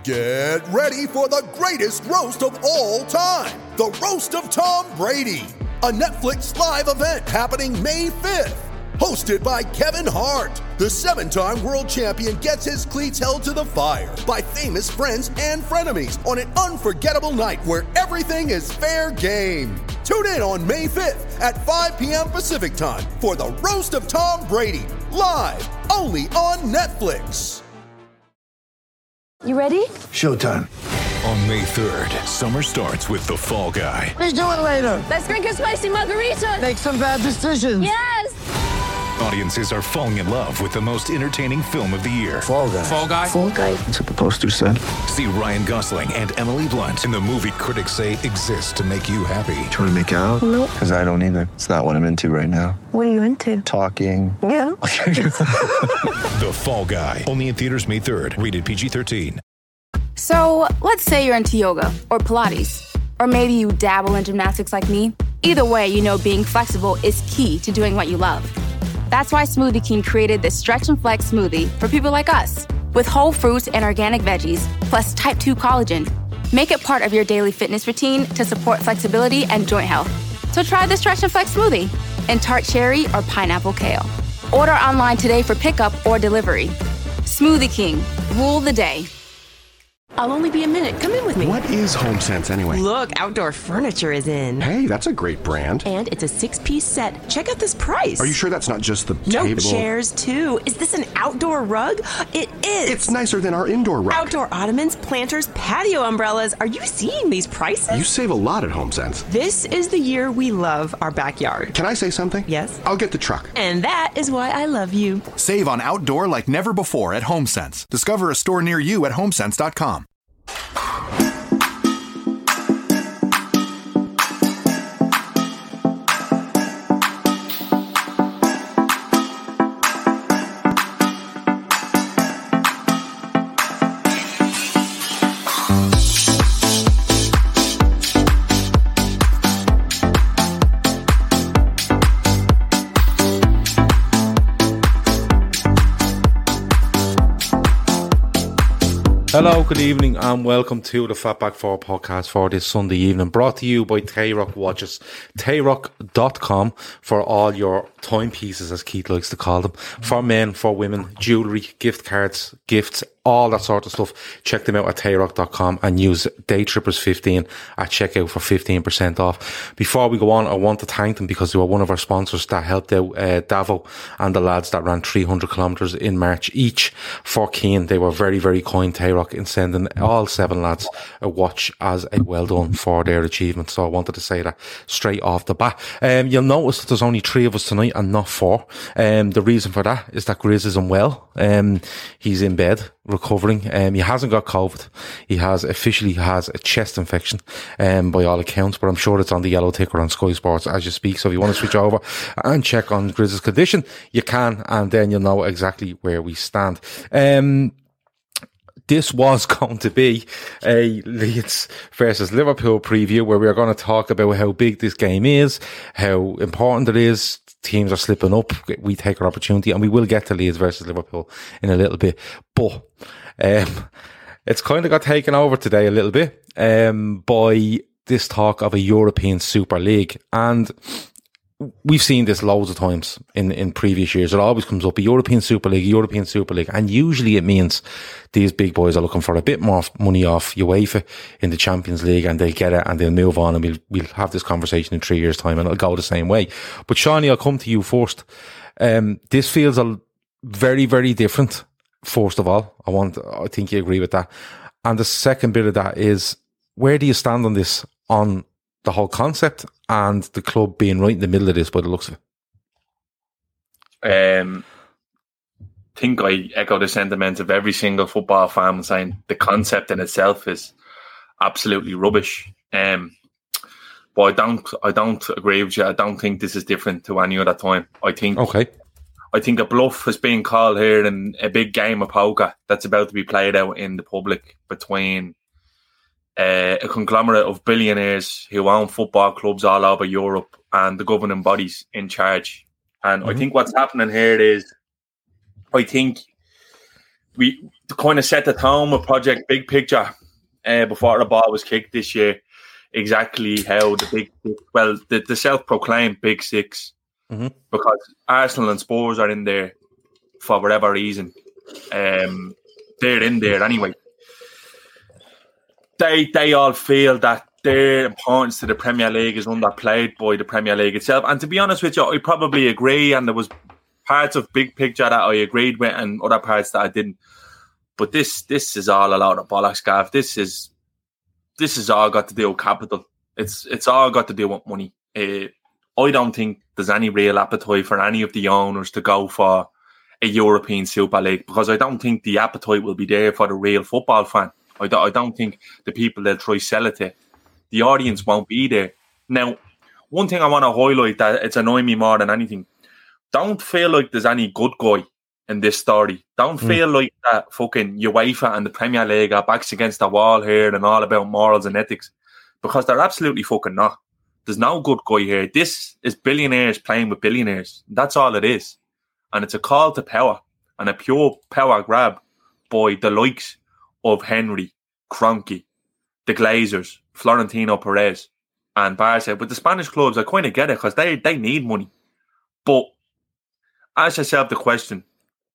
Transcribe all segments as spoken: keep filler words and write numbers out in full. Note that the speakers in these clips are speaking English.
Get ready for the greatest roast of all time, the Roast of Tom Brady, a Netflix live event happening May fifth. Hosted by Kevin Hart, the seven-time world champion gets his cleats held to the fire by famous friends and frenemies on an unforgettable night where everything is fair game. Tune in on May fifth at five p.m. Pacific time for the Roast of Tom Brady, live only on Netflix. You ready? Showtime. On May third, summer starts with The Fall Guy. Let's do it later. Let's drink a spicy margarita. Make some bad decisions. Yes. Audiences are falling in love with the most entertaining film of the year. Fall Guy. Fall Guy. Fall Guy. That's what the poster said. See Ryan Gosling and Emily Blunt in the movie critics say exists to make you happy. Trying to make it out? Nope. Because I don't either. It's not what I'm into right now. What are you into? Talking. Yeah. The Fall Guy. Only in theaters May third. Rated P G thirteen. So, let's say you're into yoga or Pilates, or maybe you dabble in gymnastics like me. Either way, you know being flexible is key to doing what you love. That's why Smoothie King created this Stretch and Flex smoothie for people like us, with whole fruits and organic veggies, plus type two collagen. Make it part of your daily fitness routine to support flexibility and joint health. So try the Stretch and Flex smoothie in tart cherry or pineapple kale. Order online today for pickup or delivery. Smoothie King, rule the day. I'll only be a minute. Come in with me. What is HomeSense anyway? Look, Outdoor Furniture is in. Hey, that's a great brand. And it's a six-piece set. Check out this price. Are you sure that's not just the no, table? chairs too. Is this an outdoor rug? It is. It's nicer than our indoor rug. Outdoor ottomans, planters, patio umbrellas. Are you seeing these prices? You save a lot at HomeSense. This is the year we love our backyard. Can I say something? Yes. I'll get the truck. And that is why I love you. Save on outdoor like never before at HomeSense. Discover a store near you at homesense dot com. Hello, good evening, and welcome to the Fatback four podcast for this Sunday evening, brought to you by Tayrock Watches. Tayrock dot com for all your timepieces, as Keith likes to call them, for men, for women, jewellery, gift cards, gifts, all that sort of stuff. Check them out at Tayrock dot com and use Daytrippers fifteen at checkout for fifteen percent off. Before we go on, I want to thank them because they were one of our sponsors that helped out uh, Davo and the lads that ran three hundred kilometres in March each for Keane. They were very, very kind, Tayrock, in sending all seven lads a watch as a well done for their achievement. So I wanted to say that straight off the bat. Um, you'll notice that there's only three of us tonight and not four. Um, the reason for that is that Grizz is unwell. Um, he's in bed recovering. Um, he hasn't got COVID. He has officially has a chest infection, um, by all accounts, but I'm sure it's on the yellow ticker on Sky Sports as you speak. So if you want to switch over and check on Grizz's condition, you can, and then you'll know exactly where we stand. Um, This was going to be a Leeds versus Liverpool preview where we are going to talk about how big this game is, how important it is. Teams are slipping up. We take our opportunity, and we will get to Leeds versus Liverpool in a little bit. But um, it's kind of got taken over today a little bit um, by this talk of a European Super League. And we've seen this loads of times in, in previous years. It always comes up, a European Super League, European Super League. And usually it means these big boys are looking for a bit more money off UEFA in the Champions League, and they'll get it and they'll move on, and we'll, we'll have this conversation in three years' time and it'll go the same way. But Shawnee, I'll come to you first. Um, this feels a very, very different. First of all, I want, I think you agree with that. And the second bit of that is, where do you stand on this, on the whole concept and the club being right in the middle of this by the looks of it? Um, I think I echo the sentiment of every single football fan saying the concept in itself is absolutely rubbish. Um, but I don't, I don't agree with you. I don't think this is different to any other time. I think, okay. I think a bluff is being called here, and a big game of poker that's about to be played out in the public between Uh, a conglomerate of billionaires who own football clubs all over Europe and the governing bodies in charge. And mm-hmm. I think what's happening here is, I think we to kind of set the tone with Project Big Picture uh, before the ball was kicked this year, exactly how the big, well, the, the self-proclaimed Big Six, mm-hmm. because Arsenal and Spurs are in there for whatever reason. Um, they're in there anyway. They they all feel that their importance to the Premier League is underplayed by the Premier League itself. And to be honest with you, I probably agree. And there was parts of Big Picture that I agreed with, and other parts that I didn't. But this this is all a lot of bollocks, Gav. This is this is all got to do with capital. It's it's all got to do with money. Uh, I don't think there's any real appetite for any of the owners to go for a European Super League, because I don't think the appetite will be there for the real football fan. I don't, I don't think the people that try sell it to, the audience won't be there. Now, one thing I want to highlight that it's annoying me more than anything, don't feel like there's any good guy in this story. Don't mm. feel like that fucking UEFA and the Premier League are backs against the wall here and all about morals and ethics, because they're absolutely fucking not. There's no good guy here. This is billionaires playing with billionaires. That's all it is. And it's a call to power and a pure power grab by the likes of Henry, Kroenke, the Glazers, Florentino Perez, and Barca. But the Spanish clubs, I kind of get it, because they, they need money. But ask yourself the question,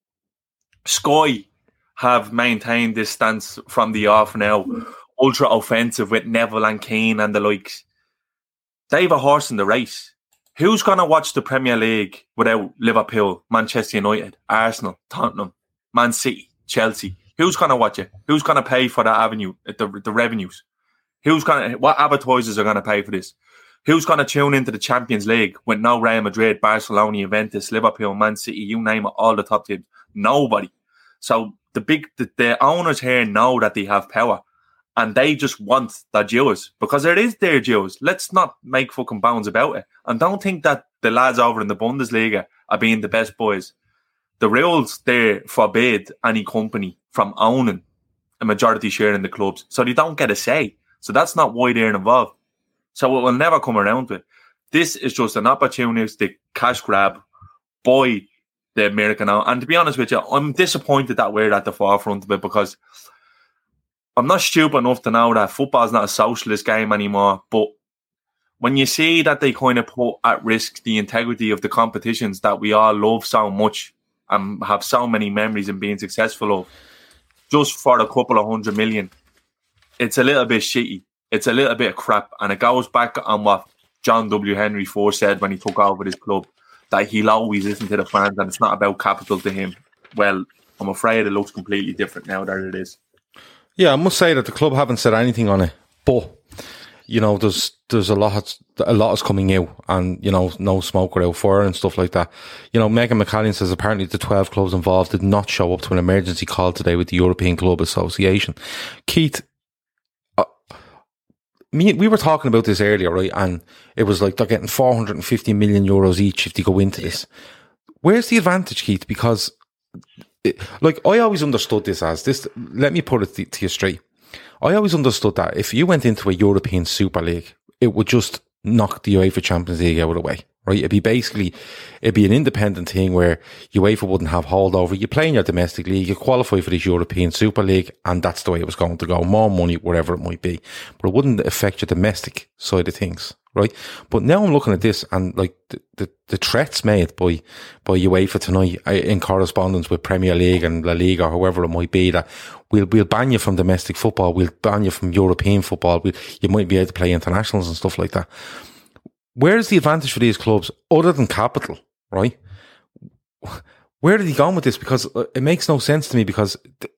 Sky have maintained this stance from the off now, ultra offensive with Neville and Keane and the likes. They have a horse in the race. Who's going to watch the Premier League without Liverpool, Manchester United, Arsenal, Tottenham, Man City, Chelsea? Who's going to watch it? Who's going to pay for that avenue, the, the revenues? Who's going to, what advertisers are going to pay for this? Who's going to tune into the Champions League with no Real Madrid, Barcelona, Juventus, Liverpool, Man City, you name it, all the top teams? Nobody. So the big, the, the owners here know that they have power, and they just want their dues, because it is their dues. Let's not make fucking bones about it. And don't think that the lads over in the Bundesliga are being the best boys. The rules there forbid any company from owning a majority share in the clubs, so they don't get a say. So that's not why they're involved. So it will never come around to it. This is just an opportunistic cash grab by the American. And to be honest with you, I'm disappointed that we're at the forefront of it, because I'm not stupid enough to know that football's not a socialist game anymore. But when you see that they kind of put at risk the integrity of the competitions that we all love so much and have so many memories in being successful of, just for a couple of hundred million, it's a little bit shitty. It's a little bit of crap. And it goes back on what John W. Henry Ford said when he took over his club, that he'll always listen to the fans and it's not about capital to him. Well, I'm afraid it looks completely different now that it is. Yeah, I must say that the club haven't said anything on it, but you know, there's there's a lot a lot is coming out, and you know, no smoke without fire and stuff like that. You know, Megan McCallion says apparently the twelve clubs involved did not show up to an emergency call today with the European Club Association. Keith, uh, me we were talking about this earlier, right? And it was like they're getting four hundred fifty million euros each if they go into this. Where's the advantage, Keith? Because It, like, I always understood this as this. Let me put it to, to you straight. I always understood that if you went into a European Super League, it would just knock the UEFA Champions League out of the way, right? It'd be basically, it'd be an independent thing where UEFA wouldn't have holdover. You play in your domestic league, you qualify for this European Super League, and that's the way it was going to go. More money, whatever it might be, but it wouldn't affect your domestic side of things, right? But now I'm looking at this, and like the the, the threats made by by UEFA tonight in correspondence with Premier League and La Liga or whoever it might be, that we'll we'll ban you from domestic football, we'll ban you from European football, we'll, you might be able to play internationals and stuff like that. Where is the advantage for these clubs other than capital, right? Where did he go with this? Because it makes no sense to me, because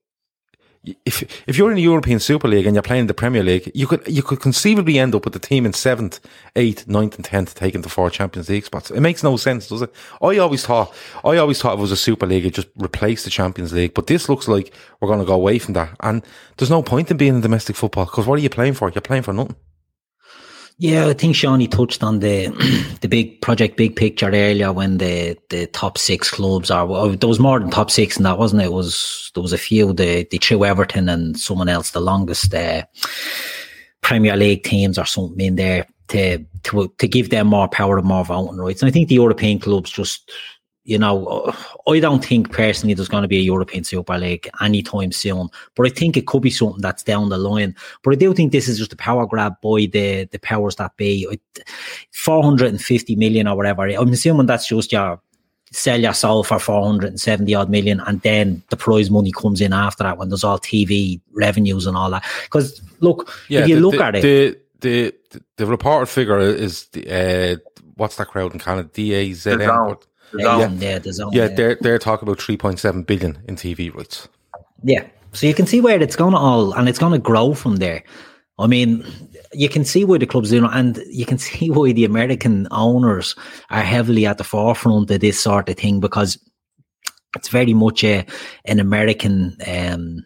if if you're in the European Super League and you're playing the Premier League, you could you could conceivably end up with the team in seventh, eighth, ninth, and tenth taking the four Champions League spots. It makes no sense, does it? I always thought I always thought if it was a Super League, it just replaced the Champions League. But this looks like we're going to go away from that, and there's no point in being in domestic football, because what are you playing for? You're playing for nothing. Yeah, I think Shawnee touched on the the big project, big picture earlier, when the, the top six clubs are, well, there was more than top six in that, wasn't it? It was, there was a few, the, the True Everton and someone else, the longest uh, Premier League teams or something in there to, to, to give them more power and more voting rights. And I think the European clubs just, you know, I don't think personally there's going to be a European Super League anytime soon, but I think it could be something that's down the line. But I do think this is just a power grab by the, the powers that be. four hundred fifty million or whatever. I'm assuming that's just your sell your soul for four hundred seventy odd million, and then the prize money comes in after that when there's all T V revenues and all that. Because look, yeah, if you the, look the, at it, the the the, the reported figure is the, uh, what's that crowd in Canada? D A Z N. Yeah, yeah, the zone, yeah, yeah, they're they're talking about three point seven billion in T V rights. Yeah, so you can see where it's going to all, and it's going to grow from there. I mean, you can see why the club's doing it, and you can see why the American owners are heavily at the forefront of this sort of thing, because it's very much a an American um,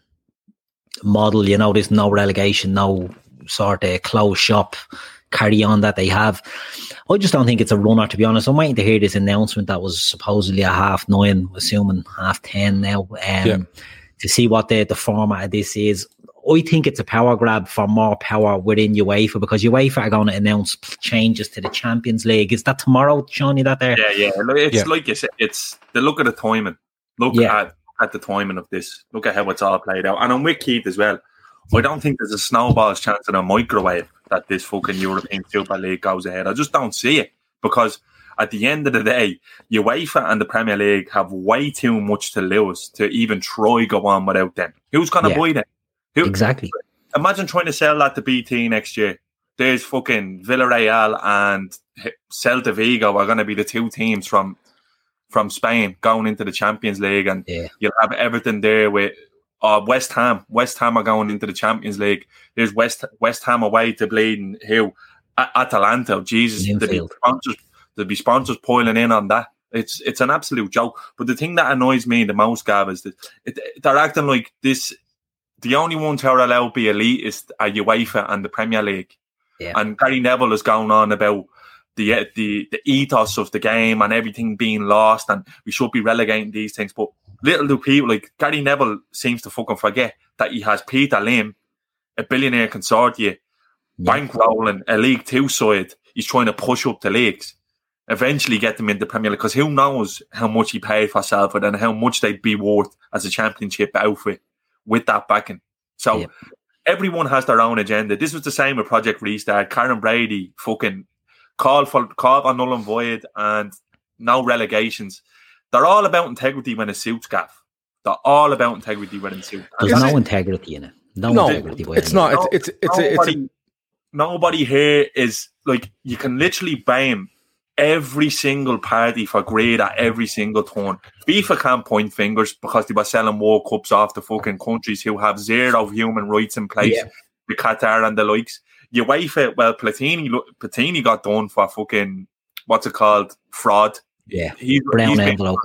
model. You know, there's no relegation, no sort of closed shop carry on that they have. I just don't think it's a runner, to be honest. I'm waiting to hear this announcement that was supposedly at half nine, assuming half ten now, um, yeah. to see what the, the format of this is. I think it's a power grab for more power within UEFA, because UEFA are going to announce changes to the Champions League. Is that tomorrow, Shawnee, that there? Yeah, yeah. It's yeah. like you said, it's the look at the timing. Look yeah. at, at the timing of this. Look at how it's all played out. And I'm with Keith as well. I don't think there's a snowball's chance in a microwave that this fucking European Super League goes ahead. I just don't see it, because at the end of the day, UEFA and the Premier League have way too much to lose to even try go on without them. Who's going to yeah. buy them? Who, exactly. Imagine trying to sell that to B T next year. There's fucking Villarreal and Celta Vigo are going to be the two teams from from Spain going into the Champions League, and yeah. you'll have everything there with uh, West Ham. West Ham are going into the Champions League. There's West West Ham away to bleeding who Atalanta. Jesus, there'll be sponsors. There'll be sponsors piling in on that. It's it's an absolute joke. But the thing that annoys me the most, Gav, is that it, they're acting like this. The only ones who are allowed to be elitist are UEFA and the Premier League. Yeah. And Gary Neville is going on about the, the the ethos of the game and everything being lost, and we should be relegating these things. But little do people, like Gary Neville seems to fucking forget that he has Peter Lim, a billionaire consortium, yeah. bankrolling a League Two side. He's trying to push up the leagues, eventually get them into Premier League, because who knows how much he paid for Salford and how much they'd be worth as a championship outfit with that backing. So yeah. everyone has their own agenda. This was the same with Project Restart. Karen Brady fucking called for called for null and void and no relegations. They're all about integrity when it suits, Gav. They're all about integrity when it suits. There's no it? integrity in it. No, no integrity. It's not. No, it's it's it's, nobody, a, it's a, nobody here is like, you can literally blame every single party for greed at every single turn. FIFA can't point fingers because they were selling World Cups off the fucking countries who have zero human rights in place, yeah. the Qatar and the likes. UEFA, well, Platini, Platini got done for fucking, what's it called, fraud. Yeah, he's, brown he's envelope.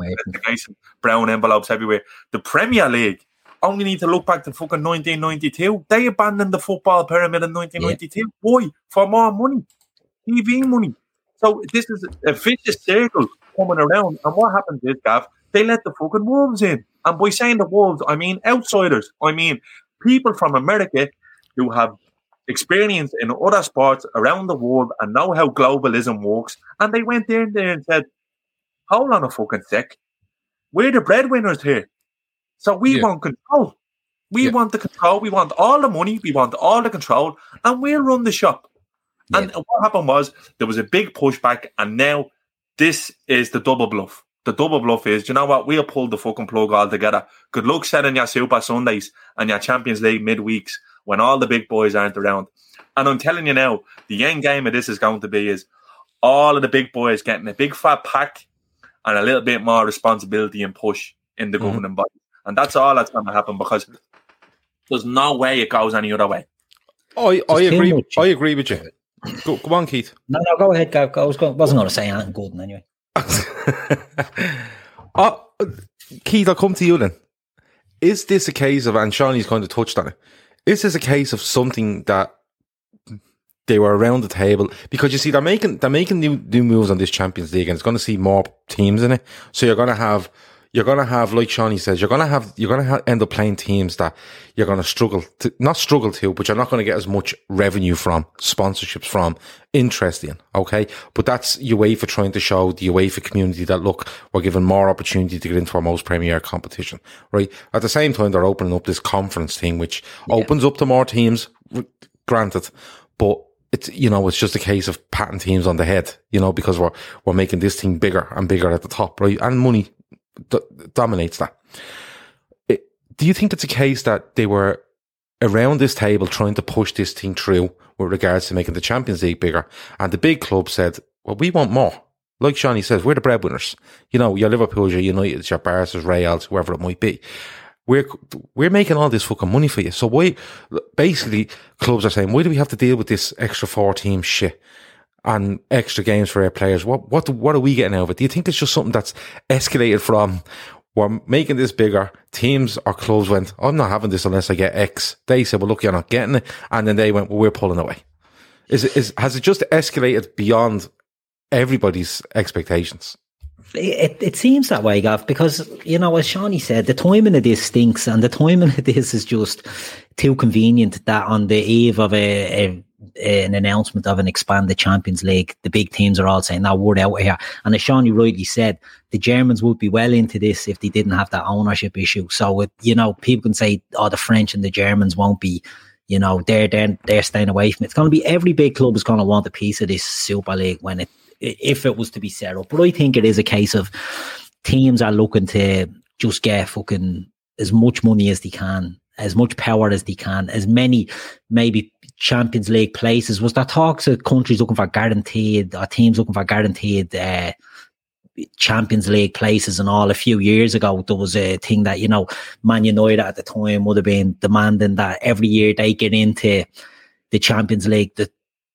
Brown envelopes everywhere. The Premier League only need to look back to fucking nineteen ninety-two. They abandoned the football pyramid in nineteen ninety-two. Yeah. Why? For more money. T V money. So this is a vicious circle coming around. And what happens is, Gav, they let the fucking wolves in. And by saying the wolves, I mean outsiders. I mean people from America who have experience in other sports around the world and know how globalism works. And they went in there and said, hold on a fucking sec. We're the breadwinners here. So we yeah. want control. We yeah. want the control. We want all the money. We want all the control. And we'll run the shop. Yeah. And what happened was there was a big pushback, and now this is the double bluff. The double bluff is, you know what? We'll pull the fucking plug all together. Good luck setting your Super Sundays and your Champions League midweeks when all the big boys aren't around. And I'm telling you now, the end game of this is going to be is all of the big boys getting a big fat pack and a little bit more responsibility and push in the mm-hmm. governing body. And that's all that's going to happen, because there's no way it goes any other way. I, I agree. I agree with you. Go, go on, Keith. No, no, go ahead, Gav. I was going, wasn't going to say anything good anyway. uh, Keith, I'll come to you then. Is this a case of, and Shawnee's kind of touched on it, is this a case of something that they were around the table? Because you see, they're making they're making new new moves on this Champions League, and it's going to see more teams in it. So you're going to have you're going to have, like Shawnee says, you're going to have, you're going to ha- end up playing teams that you're going to struggle to, not struggle to, but you're not going to get as much revenue from, sponsorships from, interest in, okay? But that's UEFA trying to show the UEFA community that, look, we're given more opportunity to get into our most premier competition, right? At the same time, they're opening up this conference thing, which yeah. opens up to more teams, granted, but it's, you know, it's just a case of patting teams on the head, you know, because we're, we're making this thing bigger and bigger at the top, right? And money d- dominates that. It, do you think it's a case that they were around this table trying to push this thing through with regards to making the Champions League bigger, and the big club said, well, we want more? Like Shawnee says, we're the breadwinners. You know, your Liverpool, your United, your Barca's, Reals, whoever it might be. We're, we're making all this fucking money for you. So why, basically, clubs are saying, why do we have to deal with this extra four team shit and extra games for our players? What, what, what are we getting out of it? Do you think it's just something that's escalated from, we're making this bigger, teams or clubs went, I'm not having this unless I get X. They said, well, look, you're not getting it. And then they went, well, we're pulling away. Is it, is, has it just escalated beyond everybody's expectations? It it seems that way, Gav, because, you know, as Shawnee said, the timing of this stinks, and the timing of this is just too convenient that on the eve of a, a, a an announcement of an expanded Champions League, the big teams are all saying, now we're out here. And as Shawnee rightly said, the Germans would be well into this if they didn't have that ownership issue. So, it, you know, people can say, oh, the French and the Germans won't be, you know, they're, they're, they're staying away from it. It's going to be, every big club is going to want a piece of this Super League when it, if it was to be set up. But I think it is a case of teams are looking to just get fucking as much money as they can, as much power as they can, as many maybe Champions League places. Was there talks of countries looking for guaranteed, or teams looking for guaranteed uh, Champions League places and all? A few years ago, there was a thing that, you know, Man United at the time would have been demanding that every year they get into the Champions League, the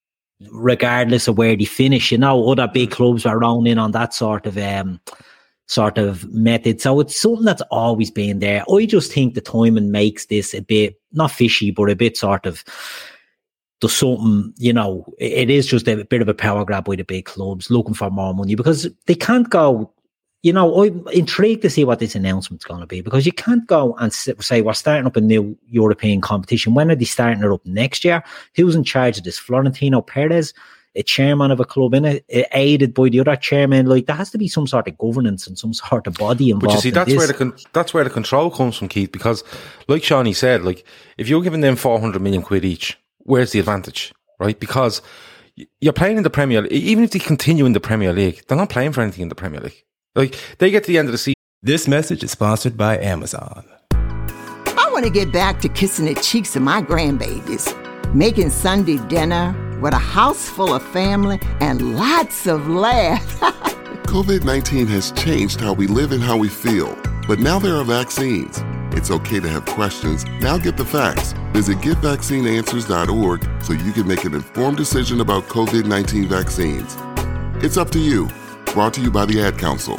regardless of where they finish. You know, other big clubs are round in on that sort of um, sort of method. So it's something that's always been there. I just think the timing makes this a bit, not fishy, but a bit sort of, there's something, you know, it is just a bit of a power grab by the big clubs looking for more money, because they can't go, you know, I'm intrigued to see what this announcement's going to be, because you can't go and say we're starting up a new European competition. When are they starting it up next year? Who's in charge of this? Florentino Perez, a chairman of a club, in it, aided by the other chairman. Like, there has to be some sort of governance and some sort of body involved. But you see, that's in where the con- that's where the control comes from, Keith. Because, like Shawnee said, like, if you're giving them four hundred million quid each, where's the advantage, right? Because you're playing in the Premier League. Even if they continue in the Premier League, they're not playing for anything in the Premier League. Like, they get to the end of the season. This message is sponsored by Amazon. I want to get back to kissing the cheeks of my grandbabies, making Sunday dinner with a house full of family and lots of laughs. COVID nineteen has changed how we live and how we feel, but now there are vaccines. It's okay to have questions. Now get the facts. Visit get vaccine answers dot org so you can make an informed decision about COVID nineteen vaccines. It's up to you. Brought to you by the Ad Council.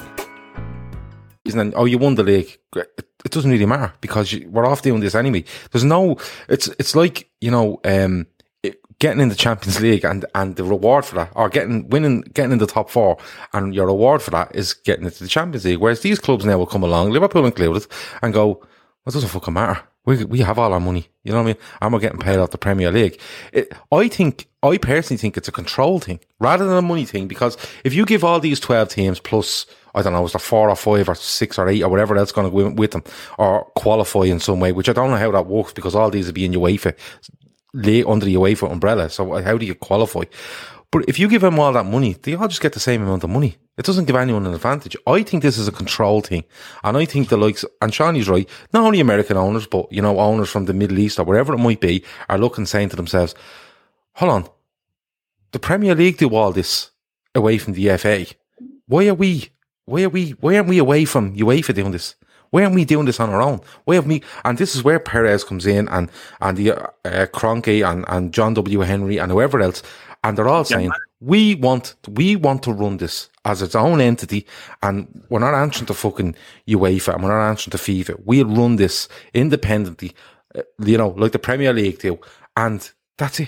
And, oh, you won the league. It doesn't really matter, because you, we're off doing this anyway. There's no, it's it's like, you know, um, it, getting in the Champions League and, and the reward for that, or getting, winning, getting in the top four, and your reward for that is getting into the Champions League. Whereas these clubs now will come along, Liverpool included, and go, well, it doesn't fucking matter. We we have all our money, you know what I mean? And we're getting paid off the Premier League. It, I think, I personally think it's a control thing rather than a money thing, because if you give all these twelve teams plus, I don't know, is there four or five or six or eight or whatever else going to go with them, or qualify in some way, which I don't know how that works, because all these will be in UEFA, under the UEFA umbrella. So how do you qualify? But if you give them all that money, they all just get the same amount of money. It doesn't give anyone an advantage. I think this is a control thing. And I think the likes, and Shawnee's right, not only American owners, but, you know, owners from the Middle East or wherever it might be, are looking, saying to themselves, hold on, the Premier League do all this away from the F A. Why are we, why are we, why aren't we away from UEFA doing this? Why aren't we doing this on our own? Why have we, and this is where Perez comes in, and, and the, uh, Kroenke and, and John W. Henry and whoever else, and they're all saying, yeah, we want, we want to run this as its own entity, and we're not answering to fucking UEFA, and we're not answering to FIFA. We'll run this independently, uh, you know, like the Premier League do, and that's it.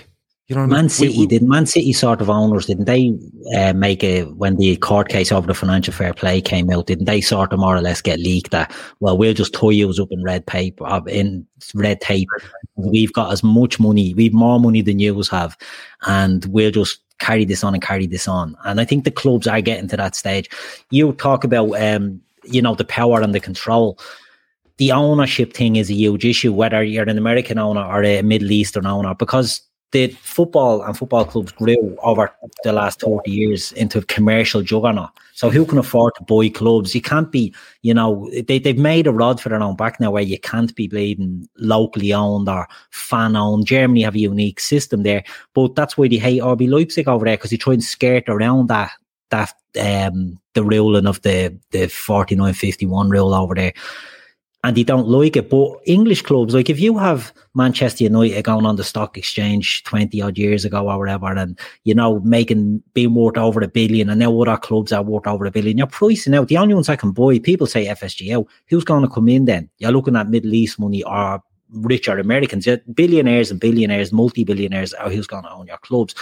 You know what Man I mean? City, we, we, did Man City sort of owners, didn't they uh, make a, when the court case over the financial fair play came out, didn't they sort of more or less get leaked that, well, we'll just tie you up in red tape, uh, in red tape. We've got as much money, we've more money than you have, and we'll just carry this on and carry this on. And I think the clubs are getting to that stage. You talk about, um, you know, the power and the control. The ownership thing is a huge issue, whether you're an American owner or a Middle Eastern owner, because the football and football clubs grew over the last thirty years into a commercial juggernaut. So who can afford to buy clubs? You can't be, you know, they, they've made a rod for their own back now where you can't be bleeding locally owned or fan owned. Germany have a unique system there, but that's why they hate R B Leipzig over there, because they try and skirt around that, that, um, the ruling of the, the forty-nine fifty-one rule over there. And they don't like it. But English clubs, like if you have Manchester United going on the stock exchange twenty odd years ago or whatever, and, you know, making, being worth over a billion, and now other clubs are worth over a billion, you're pricing out. The only ones I can buy, people say F S G L. Who's going to come in then? You're looking at Middle East money or richer Americans, billionaires and billionaires, multi-billionaires are who's going to own your clubs.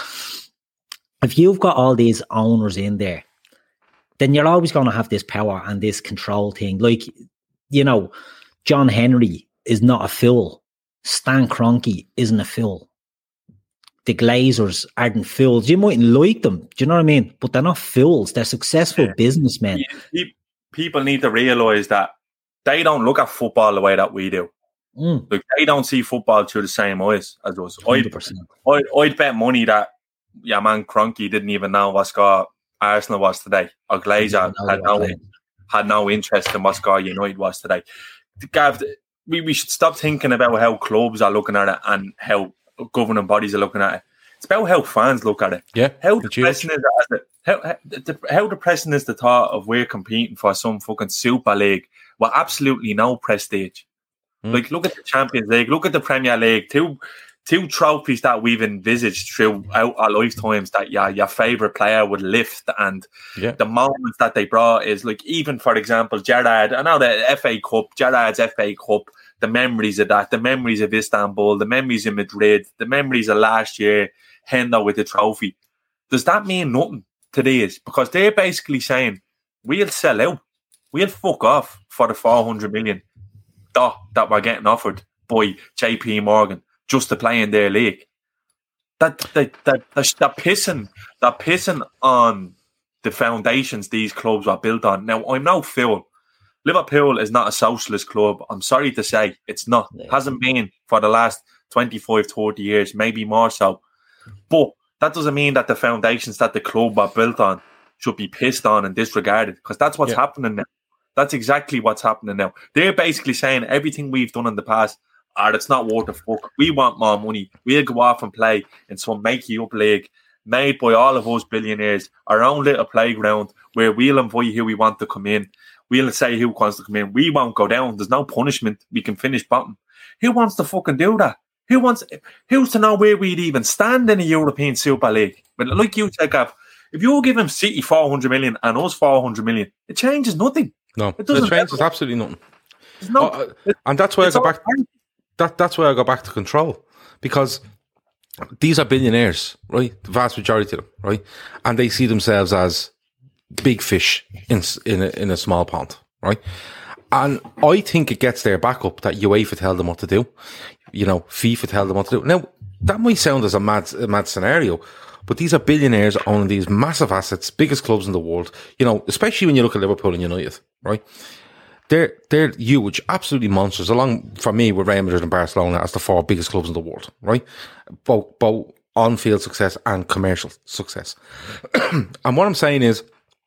If you've got all these owners in there, then you're always going to have this power and this control thing. Like, you know, John Henry is not a fool. Stan Kroenke isn't a fool. The Glazers aren't fools. You mightn't like them, do you know what I mean? But they're not fools. They're successful yeah. businessmen. People need to realise that they don't look at football the way that we do. Mm. Like, they don't see football through the same eyes as us. I'd, I'd, I'd bet money that, yeah, man, Kroenke didn't even know what score Arsenal was today. Or Glazer had no had no interest in what score United was today. Gav, we, we should stop thinking about how clubs are looking at it and how governing bodies are looking at it. It's about how fans look at it. Yeah, how depressing is it? How, how, how depressing is the thought of we're competing for some fucking Super League with absolutely no prestige? Mm. Like, look at the Champions League, look at the Premier League, two two trophies that we've envisaged throughout our lifetimes that yeah, your favourite player would lift, and yeah. the moments that they brought is like, even for example, Gerrard, I know the F A Cup, Gerrard's F A Cup, the memories of that, the memories of Istanbul, the memories of Madrid, the memories of last year, Hendo with the trophy. Does that mean nothing to these? Because they're basically saying, we'll sell out, we'll fuck off for the four hundred million dot that we're getting offered by J P Morgan just to play in their league. That that that they're, they're pissing, they're pissing on the foundations these clubs are built on. Now, I'm no fool. Liverpool is not a socialist club. I'm sorry to say, it's not. It hasn't been for the last twenty-five, thirty years, maybe more so. But that doesn't mean that the foundations that the club are built on should be pissed on and disregarded, because that's what's yeah. happening now. That's exactly what's happening now. They're basically saying everything we've done in the past, ah, it's not worth a fuck. We want more money. We'll go off and play in some make-you-up league made by all of us billionaires, our own little playground where we'll invite who we want to come in. We'll say who wants to come in. We won't go down. There's no punishment. We can finish bottom. Who wants to fucking do that? Who wants? Who's to know where we'd even stand in a European Super League? But like you said, Gav, if you give him City four hundred million and us four hundred million, it changes nothing. No, it doesn't it changes absolutely nothing. No, oh, uh, and that's why I go back. That that's why I go back to control, because these are billionaires, right? The vast majority of them, right? And they see themselves as big fish in in a, in a small pond, right? And I think it gets their back up that UEFA tell them what to do. You know, FIFA tell them what to do. Now, that might sound as a mad, a mad scenario, but these are billionaires owning these massive assets, biggest clubs in the world. You know, especially when you look at Liverpool and United, right? They're, they're huge, absolutely monsters, along, for me, with Real Madrid and Barcelona as the four biggest clubs in the world, right? Both, both on-field success and commercial success. And what I'm saying is,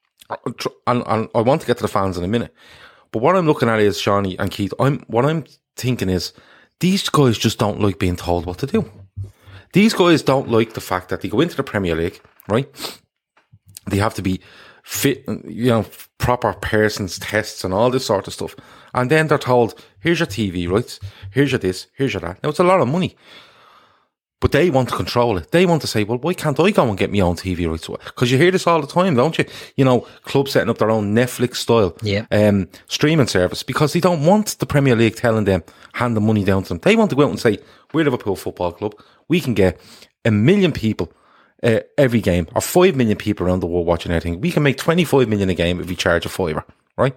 and, and I want to get to the fans in a minute, but what I'm looking at is, Shawnee and Keith, I'm, what I'm thinking is, these guys just don't like being told what to do. These guys don't like the fact that they go into the Premier League, right? They have to be fit, you know, proper persons tests and all this sort of stuff. And then they're told, here's your T V rights, here's your this, here's your that. Now, it's a lot of money. But they want to control it. They want to say, well, why can't I go and get my own T V rights? Because you hear this all the time, don't you? You know, clubs setting up their own Netflix style yeah. um, streaming service because they don't want the Premier League telling them, hand the money down to them. They want to go out and say, we're Liverpool Football Club. We can get a million people uh, every game, or five million people around the world watching everything. We can make twenty-five million a game if we charge a fiver, right?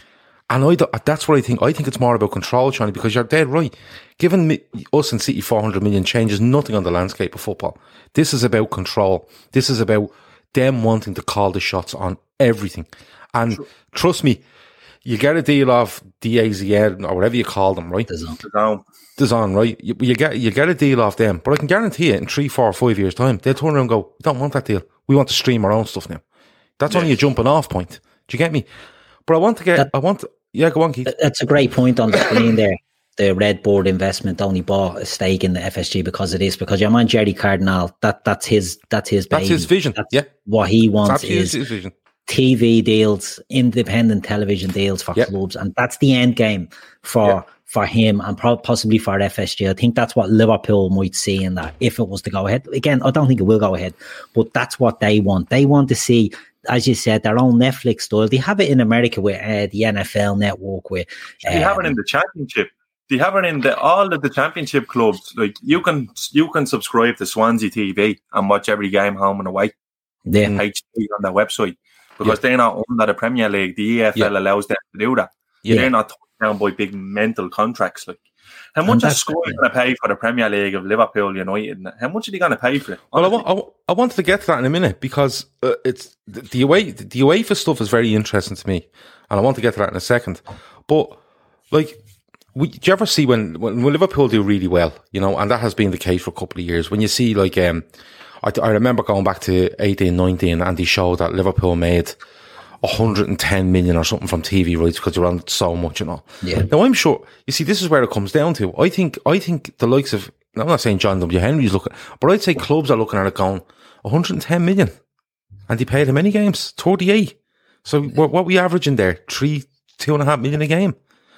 And I that's what I think. I think it's more about control, Johnny, because you're dead right. Giving me, us and City four hundred million changes nothing on the landscape of football. This is about control. This is about them wanting to call the shots on everything. And True. Trust me, you get a deal off D A Z N or whatever you call them, right? DAZN. DAZN, right? You, you get you get a deal off them. But I can guarantee you, in three, four, five years' time, they'll turn around and go, we don't want that deal. We want to stream our own stuff now. That's yes. only a jumping off point. Do you get me? But I want to get, that, I want to, yeah, go on, Keith. That's a great point on the screen there. The Red Board investment only bought a stake in the F S G because of this. Because your man Jerry Cardinal, that that's his that's his baby. That's his vision. That's yeah, what he wants is his vision. T V deals, independent television deals for yep. clubs, and that's the end game for yep. for him and pro- possibly for F S G. I think that's what Liverpool might see in that if it was to go ahead. Again, I don't think it will go ahead, but that's what they want. They want to see, as you said, their own Netflix style. They have it in America with uh, the N F L Network. With um, they have it in the Championship. They have it in the, all of the Championship clubs. Like you can you can subscribe to Swansea T V and watch every game home and away. Yeah, H D on their website because yeah. they're not under the Premier League. The E F L yeah. allows them to do that. Yeah. They're not touched down by big mental contracts. Like how much is Sky going to pay for the Premier League of Liverpool United? How much are they going to pay for it? Well, I, want, I, I wanted to get to that in a minute because uh, it's the, the away the UEFA stuff is very interesting to me, and I want to get to that in a second. But like. We, do you ever see when, when, when Liverpool do really well, you know, and that has been the case for a couple of years, when you see like, um, I, I remember going back to eighteen, nineteen and they showed that Liverpool made one hundred ten million or something from T V rights because they're on so much, you know. Yeah. Now I'm sure, you see, this is where it comes down to. I think, I think the likes of, I'm not saying John W. Henry's looking, but I'd say clubs are looking at it going, one hundred ten million. And they paid him many games, thirty-eight. So what, what we averaging there? Three, two and a half million a game.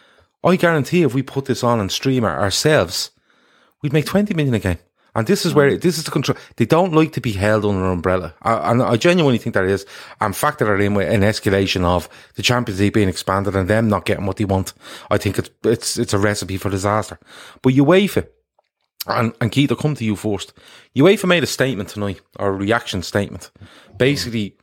I guarantee if we put this on and stream it ourselves, we'd make twenty million a game. And this is where, this is the control. They don't like to be held under an umbrella. I, and I genuinely think that it is. And factor it in with an escalation of the Champions League being expanded and them not getting what they want. I think it's, it's, it's a recipe for disaster. But UEFA, and, and Keith, I'll come to you first. UEFA made a statement tonight, or a reaction statement, basically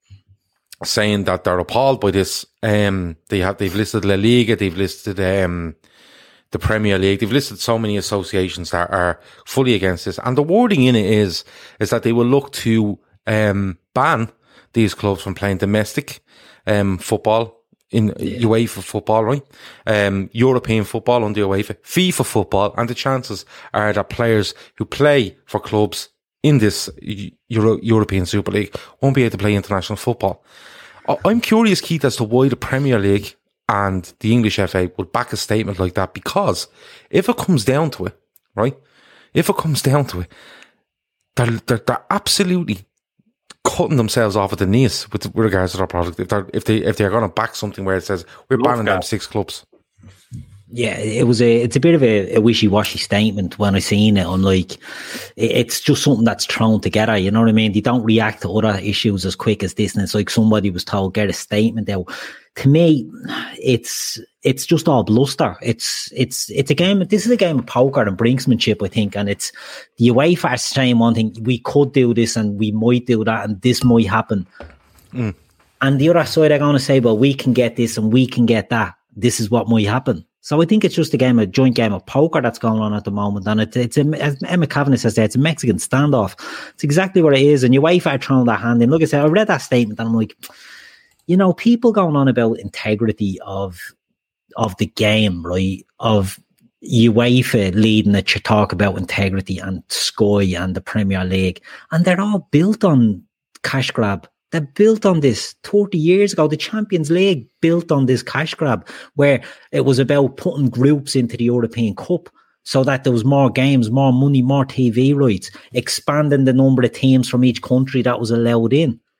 saying that they're appalled by this. Um, they have, they've listed La Liga, they've listed, um, the Premier League, they've listed so many associations that are fully against this. And the wording in it is, is that they will look to, um, ban these clubs from playing domestic, um, football in yeah. UEFA football, right? Um, European football under UEFA, FIFA football, and the chances are that players who play for clubs in this Euro- European Super League won't be able to play international football. I'm curious, Keith, as to why the Premier League and the English F A would back a statement like that, because if it comes down to it, right, if it comes down to it, they're, they're, they're absolutely cutting themselves off at the knees with regards to their product. If they're, if they, if they're going to back something where it says, we're banning them six clubs. Yeah, it was a, it's a bit of a, a wishy-washy statement when I seen it. I'm like, it's just something that's thrown together, you know what I mean? They don't react to other issues as quick as this, and it's like somebody was told, get a statement out. To me, it's, it's just all bluster. It's, it's, it's a game, this is a game of poker and brinksmanship, I think, and it's, the UEFA are saying one thing, we could do this and we might do that and this might happen. Mm. And the other side are going to say, well, we can get this and we can get that. This is what might happen. So I think it's just a game, a joint game of poker that's going on at the moment. And it, it's, a, as Emma Kavanagh says there, it's a Mexican standoff. It's exactly what it is. And UEFA are throwing that hand in. Look, I said, I read that statement and I'm like, you know, people going on about integrity of, of the game, right? Of UEFA leading it to talk about integrity and Sky and the Premier League. And they're all built on cash grab. They're built on this thirty years ago. The Champions League built on this cash grab where it was about putting groups into the European Cup so that there was more games, more money, more T V rights, expanding the number of teams from each country that was allowed in.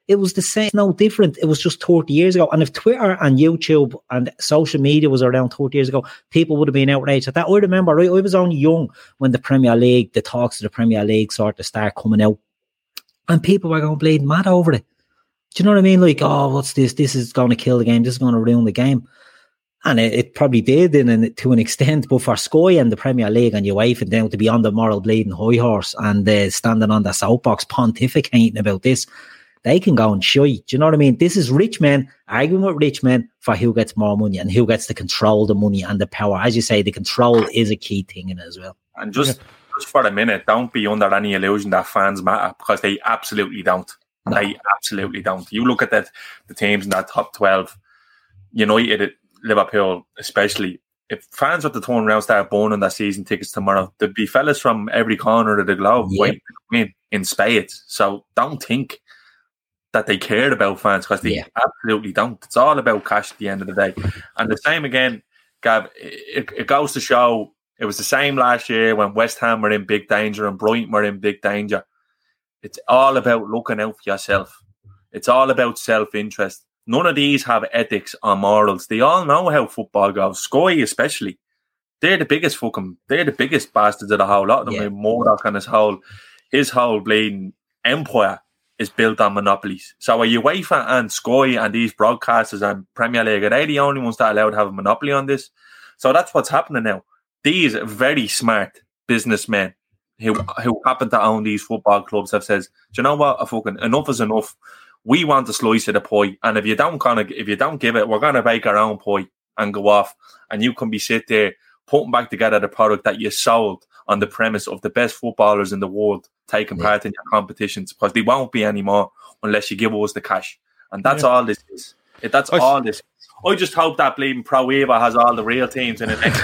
It was the same, no different. It was just thirty years ago. And if Twitter and YouTube and social media was around thirty years ago, people would have been outraged at that. I remember, right, I was only young when the Premier League, the talks of the Premier League sort of start coming out. And people were going bleeding mad over it. Do you know what I mean? Like, oh, what's this? This is going to kill the game. This is going to ruin the game. And it, it probably did in, in, to an extent. But for Sky and the Premier League and UEFA down to be on the moral bleeding high horse and uh, standing on the soapbox pontificating about this, they can go and shy. Do you know what I mean? This is rich men arguing with rich men for who gets more money and who gets to control the money and the power. As you say, the control is a key thing in it as well. And just, yeah. just for a minute, don't be under any illusion that fans matter, because they absolutely don't. No. They absolutely don't. You look at that, the teams in that top twelve, United, Liverpool especially, if fans were to turn around and start burning their season tickets tomorrow, there'd be fellas from every corner of the globe yep. waiting to come in, in spades. So don't think that they cared about fans, because they yeah. absolutely don't. It's all about cash at the end of the day. And the same again, Gav, it, it goes to show it was the same last year when West Ham were in big danger and Brighton were in big danger. It's all about looking out for yourself. It's all about self-interest. None of these have ethics or morals. They all know how football goes. Sky especially. They're the biggest fucking, they're the biggest bastards of the whole lot of them. Yeah. Murdoch and his whole, his whole bleeding empire is built on monopolies. So are UEFA and Sky and these broadcasters and Premier League, are they the only ones that are allowed to have a monopoly on this? So that's what's happening now. These very smart businessmen who who happen to own these football clubs have says, do you know what? A fucking enough is enough. We want a slice of the pie, and if you don't kind of, if you don't give it, we're gonna bake our own pie and go off. And you can be sit there putting back together the product that you sold on the premise of the best footballers in the world taking yeah. part in your competitions, because they won't be anymore unless you give us the cash. And that's yeah. all this is. It, that's I all this. I just hope that bleeding Pro Evo has all the real teams in it next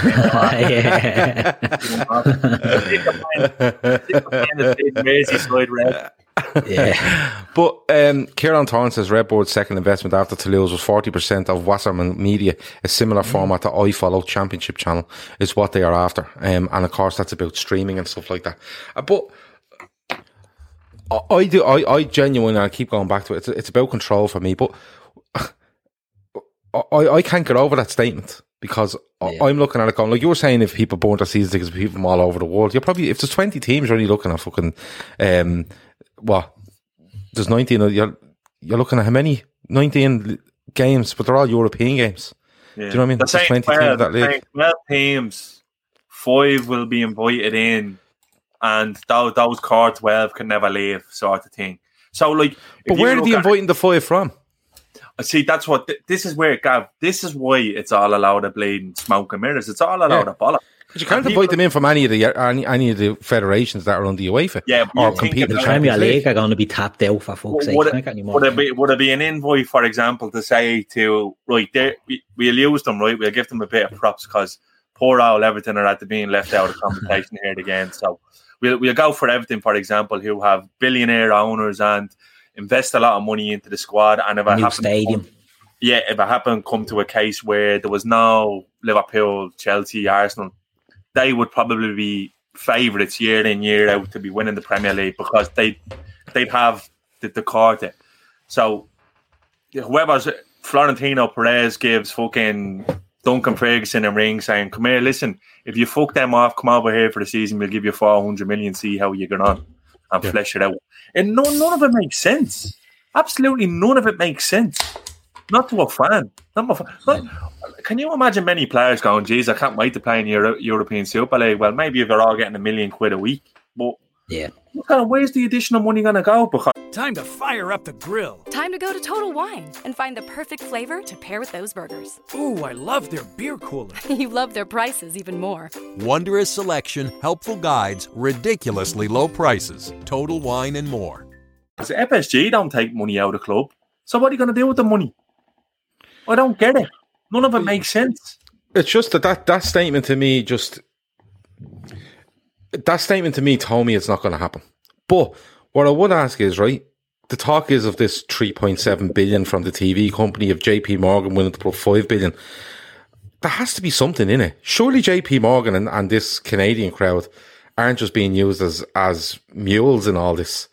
year. Yeah. But um, Kieran Thorne says Redboard's second investment after Toulouse was forty percent of Wasserman Media, a similar mm. format to iFollow Championship Channel, is what they are after. Um, and of course, that's about streaming and stuff like that. Uh, but I, I do, I, I genuinely, I keep going back to it, it's, it's about control for me. But I, I can't get over that statement, because yeah. I'm looking at it going, like you were saying, if people burnt their season tickets, people from all over the world, you're probably, if there's twenty teams, you're only looking at fucking, um, what? There's nineteen, you're, you're looking at how many? nineteen games, but they're all European games. Yeah. Do you know what I mean? The There's twenty twelve, teams that league. twelve teams, five will be invited in, and those, those core twelve can never leave, sort of thing. So, like, but where are they inviting the five from? See, that's what, th- this is where, Gav, this is why it's all allowed of bleeding smoke and mirrors. It's all allowed of bollocks. But you can't invite them in from any of the any, any of the federations that are on the UEFA. Yeah, or compete in the Premier League. League are going to be tapped out for fuck's sake. Would it, would, it be, would it be an invite, for example, to say to, right, we, we'll use them, right, we'll give them a bit of props, because poor old Everton are at the being left out of conversation here again. So we'll, we'll go for Everton, for example, who have billionaire owners and invest a lot of money into the squad. And if it New stadium. Come, yeah, if it happened come to a case where there was no Liverpool, Chelsea, Arsenal, they would probably be favourites year in, year out to be winning the Premier League, because they, they'd have the, the core to. So whoever's Florentino Perez gives fucking Duncan Ferguson a ring saying, come here, listen, if you fuck them off, come over here for the season, we'll give you four hundred million, see how you get on, and yeah. flesh it out. And no, none of it makes sense. Absolutely none of it makes sense. Not to a fan. Not a fan. Not, can you imagine many players going, geez, I can't wait to play in Euro- European Super League? Well, maybe if they're all getting a million quid a week. But yeah, where's the additional money going to go? Because time to fire up the grill. Time to go to Total Wine and find the perfect flavor to pair with those burgers. Ooh, I love their beer cooler. You love their prices even more. Wondrous selection, helpful guides, ridiculously low prices. Total Wine and more. Because F S G don't take money out of the club. So what are you going to do with the money? I don't get it. None of it makes sense. It's just that that, that statement to me just... That statement to me told me it's not going to happen. But what I would ask is, right, the talk is of this three point seven billion from the T V company, of J P Morgan willing to put five billion. There has to be something in it. Surely J P Morgan and, and this Canadian crowd aren't just being used as, as mules in all this.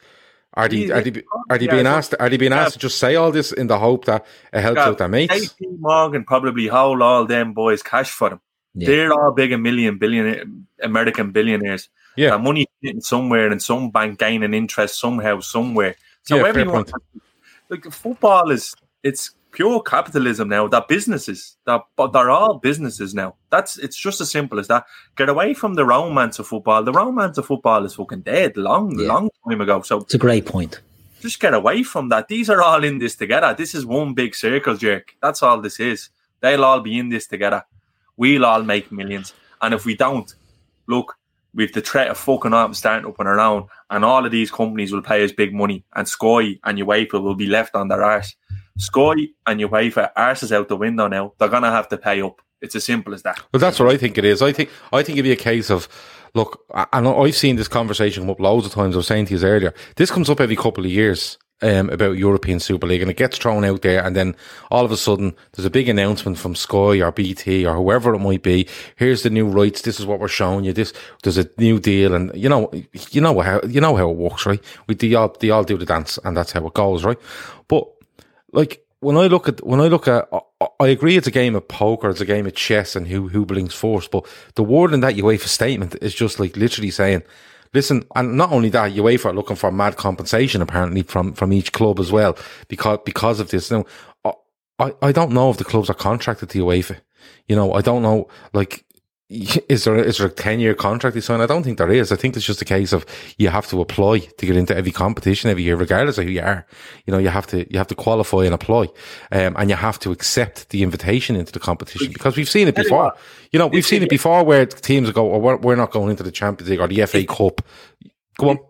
Are they, are they, are they being asked? Are they being asked to just say all this in the hope that it helps out their mates? J P Morgan probably hold all them boys cash for them. Yeah. They're all big a million billion American billionaires. Yeah, that money sitting somewhere in some bank gaining interest somehow, somewhere. So yeah, everyone, like football is, it's pure capitalism now. That businesses, that but they're all businesses now. That's it's just as simple as that. Get away from the romance of football. The romance of football is fucking dead, long, yeah. long time ago. So it's a great point. Just get away from that. These are all in this together. This is one big circle jerk. That's all this is. They'll all be in this together. We'll all make millions. And if we don't, look, we've the threat of fucking up and starting up and around, and all of these companies will pay us big money, and Sky and UEFA will be left on their arse. Sky and UEFA, arse is out the window now. They're going to have to pay up. It's as simple as that. Well, that's what I think it is. I think I think it'd be a case of, look, and I've seen this conversation come up loads of times. I was saying to you earlier, this comes up every couple of years. Um, about European Super League, and it gets thrown out there, and then all of a sudden there's a big announcement from Sky or B T or whoever it might be. Here's the new rights. This is what we're showing you. This there's a new deal, and you know, you know how you know how it works, right? We they all they all do the dance, and that's how it goes, right? But like when I look at when I look at, I, I agree it's a game of poker, it's a game of chess, and who who blinks first. But the word in that UEFA statement is just like literally saying, listen, and not only that, UEFA are looking for mad compensation apparently from, from each club as well because because of this. Now, I, I don't know if the clubs are contracted to UEFA. You know, I don't know, like, is there is there a ten-year contract they sign? I don't think there is. I think it's just a case of you have to apply to get into every competition every year, regardless of who you are. You know, you have to you have to qualify and apply, um, and you have to accept the invitation into the competition because we've seen it before. You know, we've seen it before where teams go, oh, we're, we're not going into the Champions League or the F A Cup. Go on.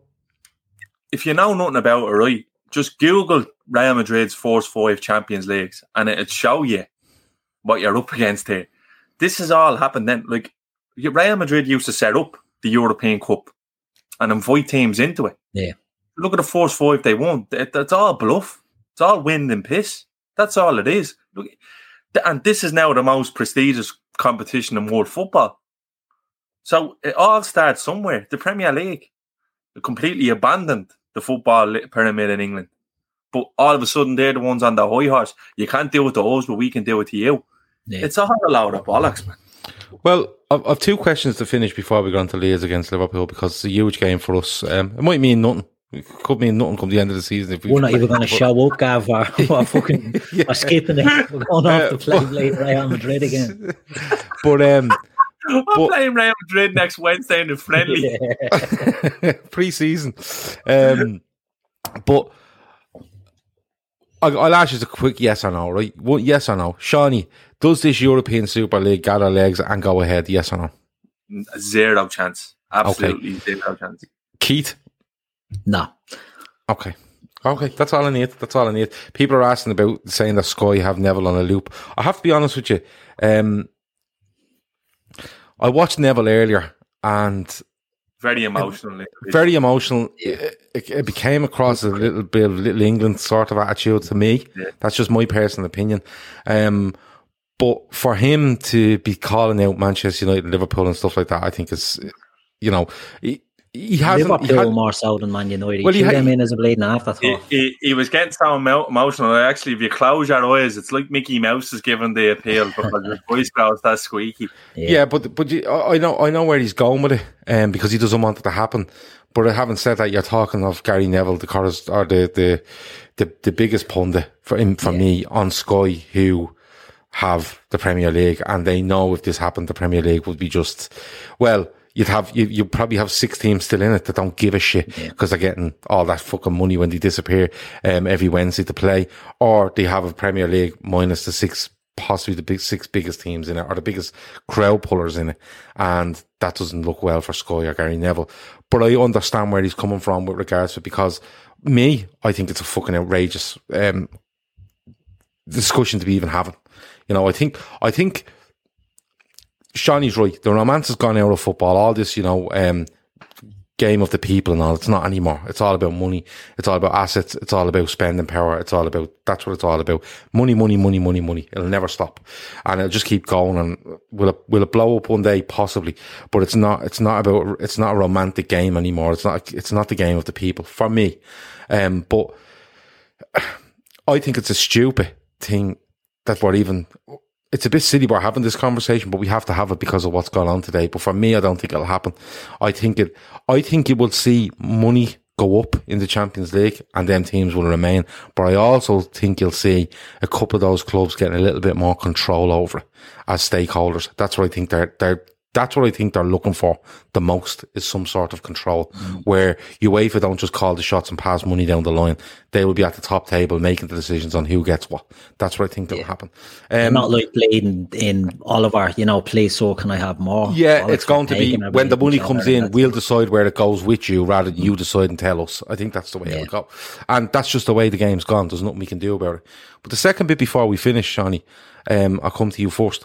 If you know nothing about it, right, just Google Real Madrid's first five Champions Leagues and it'll show you what you're up against here. This has all happened then. Like, Real Madrid used to set up the European Cup and invite teams into it. Yeah. Look at the first five they won. It's all bluff. It's all wind and piss. That's all it is. Look, and this is now the most prestigious competition in world football. So it all starts somewhere. The Premier League completely abandoned the football pyramid in England. But all of a sudden, they're the ones on the high horse. You can't do it to us, but we can do it to you. Yeah. It's all a load of bollocks, man. Well, I've, I've two questions to finish before we go on to Leeds against Liverpool because it's a huge game for us. Um, it might mean nothing. It could mean nothing come the end of the season. If we We're not even going to show up, Gav, or, or fucking yeah. or skipping it. We're going off uh, to play late Real Madrid again. But um, I'm but, playing Real Madrid next Wednesday in the friendly yeah. pre-season. Um, but I'll ask you a quick yes or no, right? Well, yes or no, Shawnee. Does this European Super League gather legs and go ahead? Yes or no? Zero chance. Absolutely okay. Zero chance. Keith? No. Okay. Okay, that's all I need. That's all I need. People are asking about saying that Sky have Neville on a loop. I have to be honest with you. Um, I watched Neville earlier and... Very emotional. Very emotional. It, it, it became across a little bit of Little England sort of attitude to me. Yeah. That's just my personal opinion. Um, but for him to be calling out Manchester United, Liverpool and stuff like that, I think is, you know, he, he hasn't... Liverpool he had, more so than Man United. Well, he threw them in as a bleeding afterthought. He, he, he was getting so emotional. Actually, if you close your eyes, it's like Mickey Mouse is giving the appeal because his voice goes that squeaky. Yeah, yeah but but you, I know I know where he's going with it, um, because he doesn't want it to happen. But I haven't said that. You're talking of Gary Neville, the chorus, or the the the, the biggest pundit for him for yeah. me on Sky, who have the Premier League, and they know if this happened, the Premier League would be just well. You'd have, you, you probably have six teams still in it that don't give a shit because yeah. they're getting all that fucking money when they disappear, um, every Wednesday to play, or they have a Premier League minus the six, possibly the big six biggest teams in it or the biggest crowd pullers in it. And that doesn't look well for Sky or Gary Neville. But I understand where he's coming from with regards to it because me, I think it's a fucking outrageous, um, discussion to be even having. You know, I think, I think, Shawnee's right. The romance has gone out of football. All this, you know, um, game of the people and all. It's not anymore. It's all about money. It's all about assets. It's all about spending power. It's all about, that's what it's all about. Money, money, money, money, money. It'll never stop. And it'll just keep going. And will it, will it blow up one day? Possibly. But it's not, it's not about, it's not a romantic game anymore. It's not, it's not the game of the people for me. Um, but I think it's a stupid thing that we're even, it's a bit silly we're having this conversation, but we have to have it because of what's gone on today. But for me, I don't think it'll happen. I think it, I think you will see money go up in the Champions League and them teams will remain. But I also think you'll see a couple of those clubs getting a little bit more control over it as stakeholders. That's what I think they're, they're, That's what I think they're looking for the most, is some sort of control mm. where UEFA don't just call the shots and pass money down the line. They will be at the top table making the decisions on who gets what. That's what I think that'll yeah. happen. Um, not like playing in Oliver, you know, play so can I have more? Yeah, it's going to be when the money comes in, we'll decide where it goes with you rather than you decide and tell us. I think that's the way yeah. it'll go. And that's just the way the game's gone. There's nothing we can do about it. But the second bit before we finish, Shawnee, um, I'll come to you first.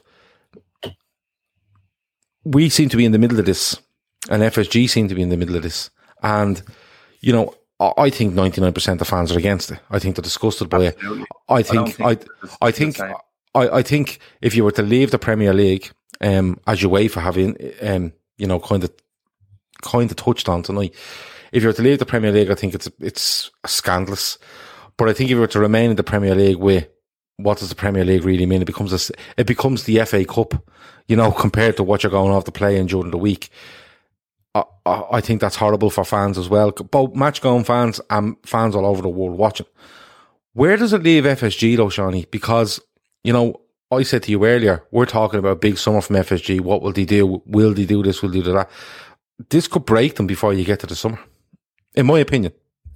We seem to be in the middle of this, and F S G seem to be in the middle of this. And, you know, I think ninety-nine percent of fans are against it. I think they're disgusted by Absolutely. it. I think, I, think I, I think, I, I think if you were to leave the Premier League, um, as UEFA have in, um, you know, kind of, kind of touched on tonight, if you were to leave the Premier League, I think it's, it's scandalous. But I think if you were to remain in the Premier League with, what does the Premier League really mean? It becomes a, it becomes the F A Cup, you know, compared to what you're going off to play in during the week. I, I, I think that's horrible for fans as well, both match-going fans and fans all over the world watching. Where does it leave F S G though, Shawnee? Because, you know, I said to you earlier, we're talking about a big summer from F S G. What will they do? Will they do this? Will they do that? This could break them before you get to the summer, in my opinion.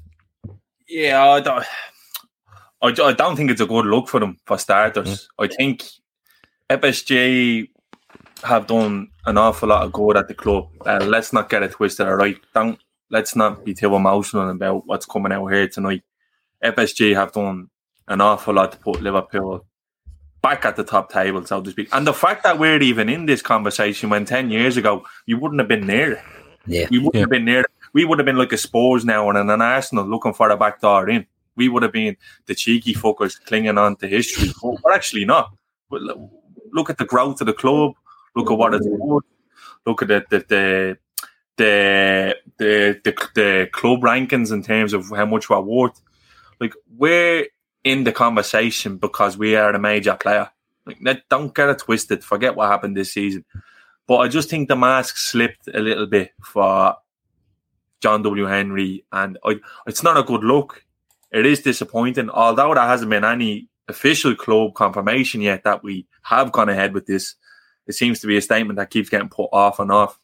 Yeah, I don't... I, I don't think it's a good look for them, for starters. Mm. I think F S G have done an awful lot of good at the club. Uh, let's not get it twisted, all right? Don't, let's not be too emotional about what's coming out here tonight. F S G have done an awful lot to put Liverpool back at the top table, so to speak. And the fact that we're even in this conversation when ten years ago, you wouldn't have been near it. Yeah. We wouldn't yeah. have been near it. We would have been like a Spurs now and an Arsenal looking for a back door in. We would have been the cheeky fuckers clinging on to history. But we're actually not. Look at the growth of the club. Look at what it's worth. Look at the the the the, the, the, the club rankings in terms of how much we're worth. Like, we're in the conversation because we are a major player. Like, don't get it twisted. Forget what happened this season. But I just think the mask slipped a little bit for John W. Henry, and I, it's not a good look. It is disappointing, although there hasn't been any official club confirmation yet that we have gone ahead with this. It seems to be a statement that keeps getting put off and off.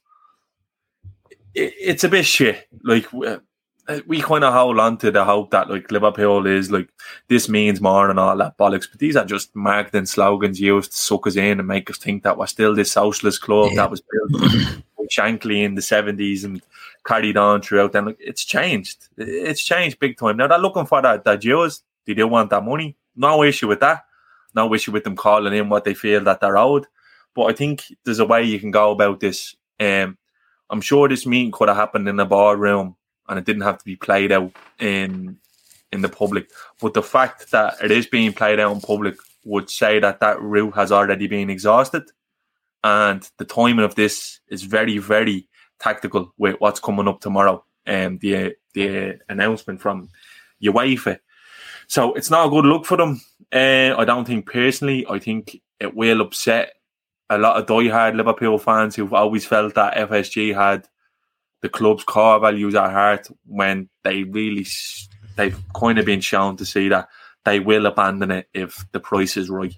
It, it's a bit shit. Like, we, we kind of hold on to the hope that, like, Liverpool is, like, this means more and all that bollocks. But these are just marketing slogans used to suck us in and make us think that we're still this socialist club yeah. that was built by Shankly in the seventies and carried on throughout. And look, it's changed. It's changed big time. Now they're looking for that, that Jews. They do want that money. No issue with that. No issue with them calling in what they feel that they're owed. But I think there's a way you can go about this. Um, I'm sure this meeting could have happened in a boardroom and it didn't have to be played out in in the public. But the fact that it is being played out in public would say that that route has already been exhausted. And the timing of this is very, very tactical with what's coming up tomorrow, and um, the the announcement from UEFA. So it's not a good look for them. Uh, I don't think personally. I think it will upset a lot of diehard Liverpool fans who've always felt that F S G had the club's core values at heart, when they really they've kind of been shown to see that they will abandon it if the price is right.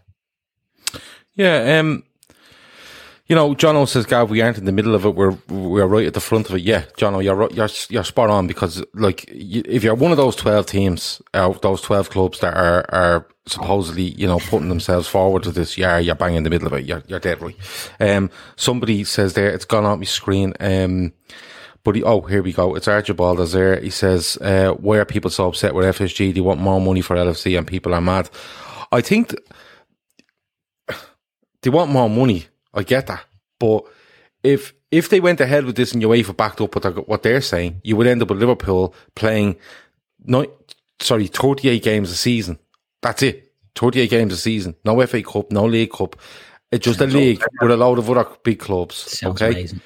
Yeah. Um. You know, Jono says, Gav, we aren't in the middle of it. We're we're right at the front of it. Yeah, Jono, you're you're you're spot on, because, like, you, if you're one of those twelve teams, uh, those twelve clubs that are are supposedly, you know, putting themselves forward to this, yeah, you're bang in the middle of it. You're you're dead right. Um, somebody says there, it's gone off my screen. Um, but he, oh, here we go. It's Archibald is there. He says, uh, why are people so upset with F S G? They want more money for L F C, and people are mad. I think th- they want more money. I get that. But if if they went ahead with this and UEFA backed up what they're, what they're saying, you would end up with Liverpool playing, no, sorry, thirty-eight games a season. That's it. thirty-eight games a season. No F A Cup, no League Cup. It's just a league with a load of other big clubs. Sounds okay? amazing.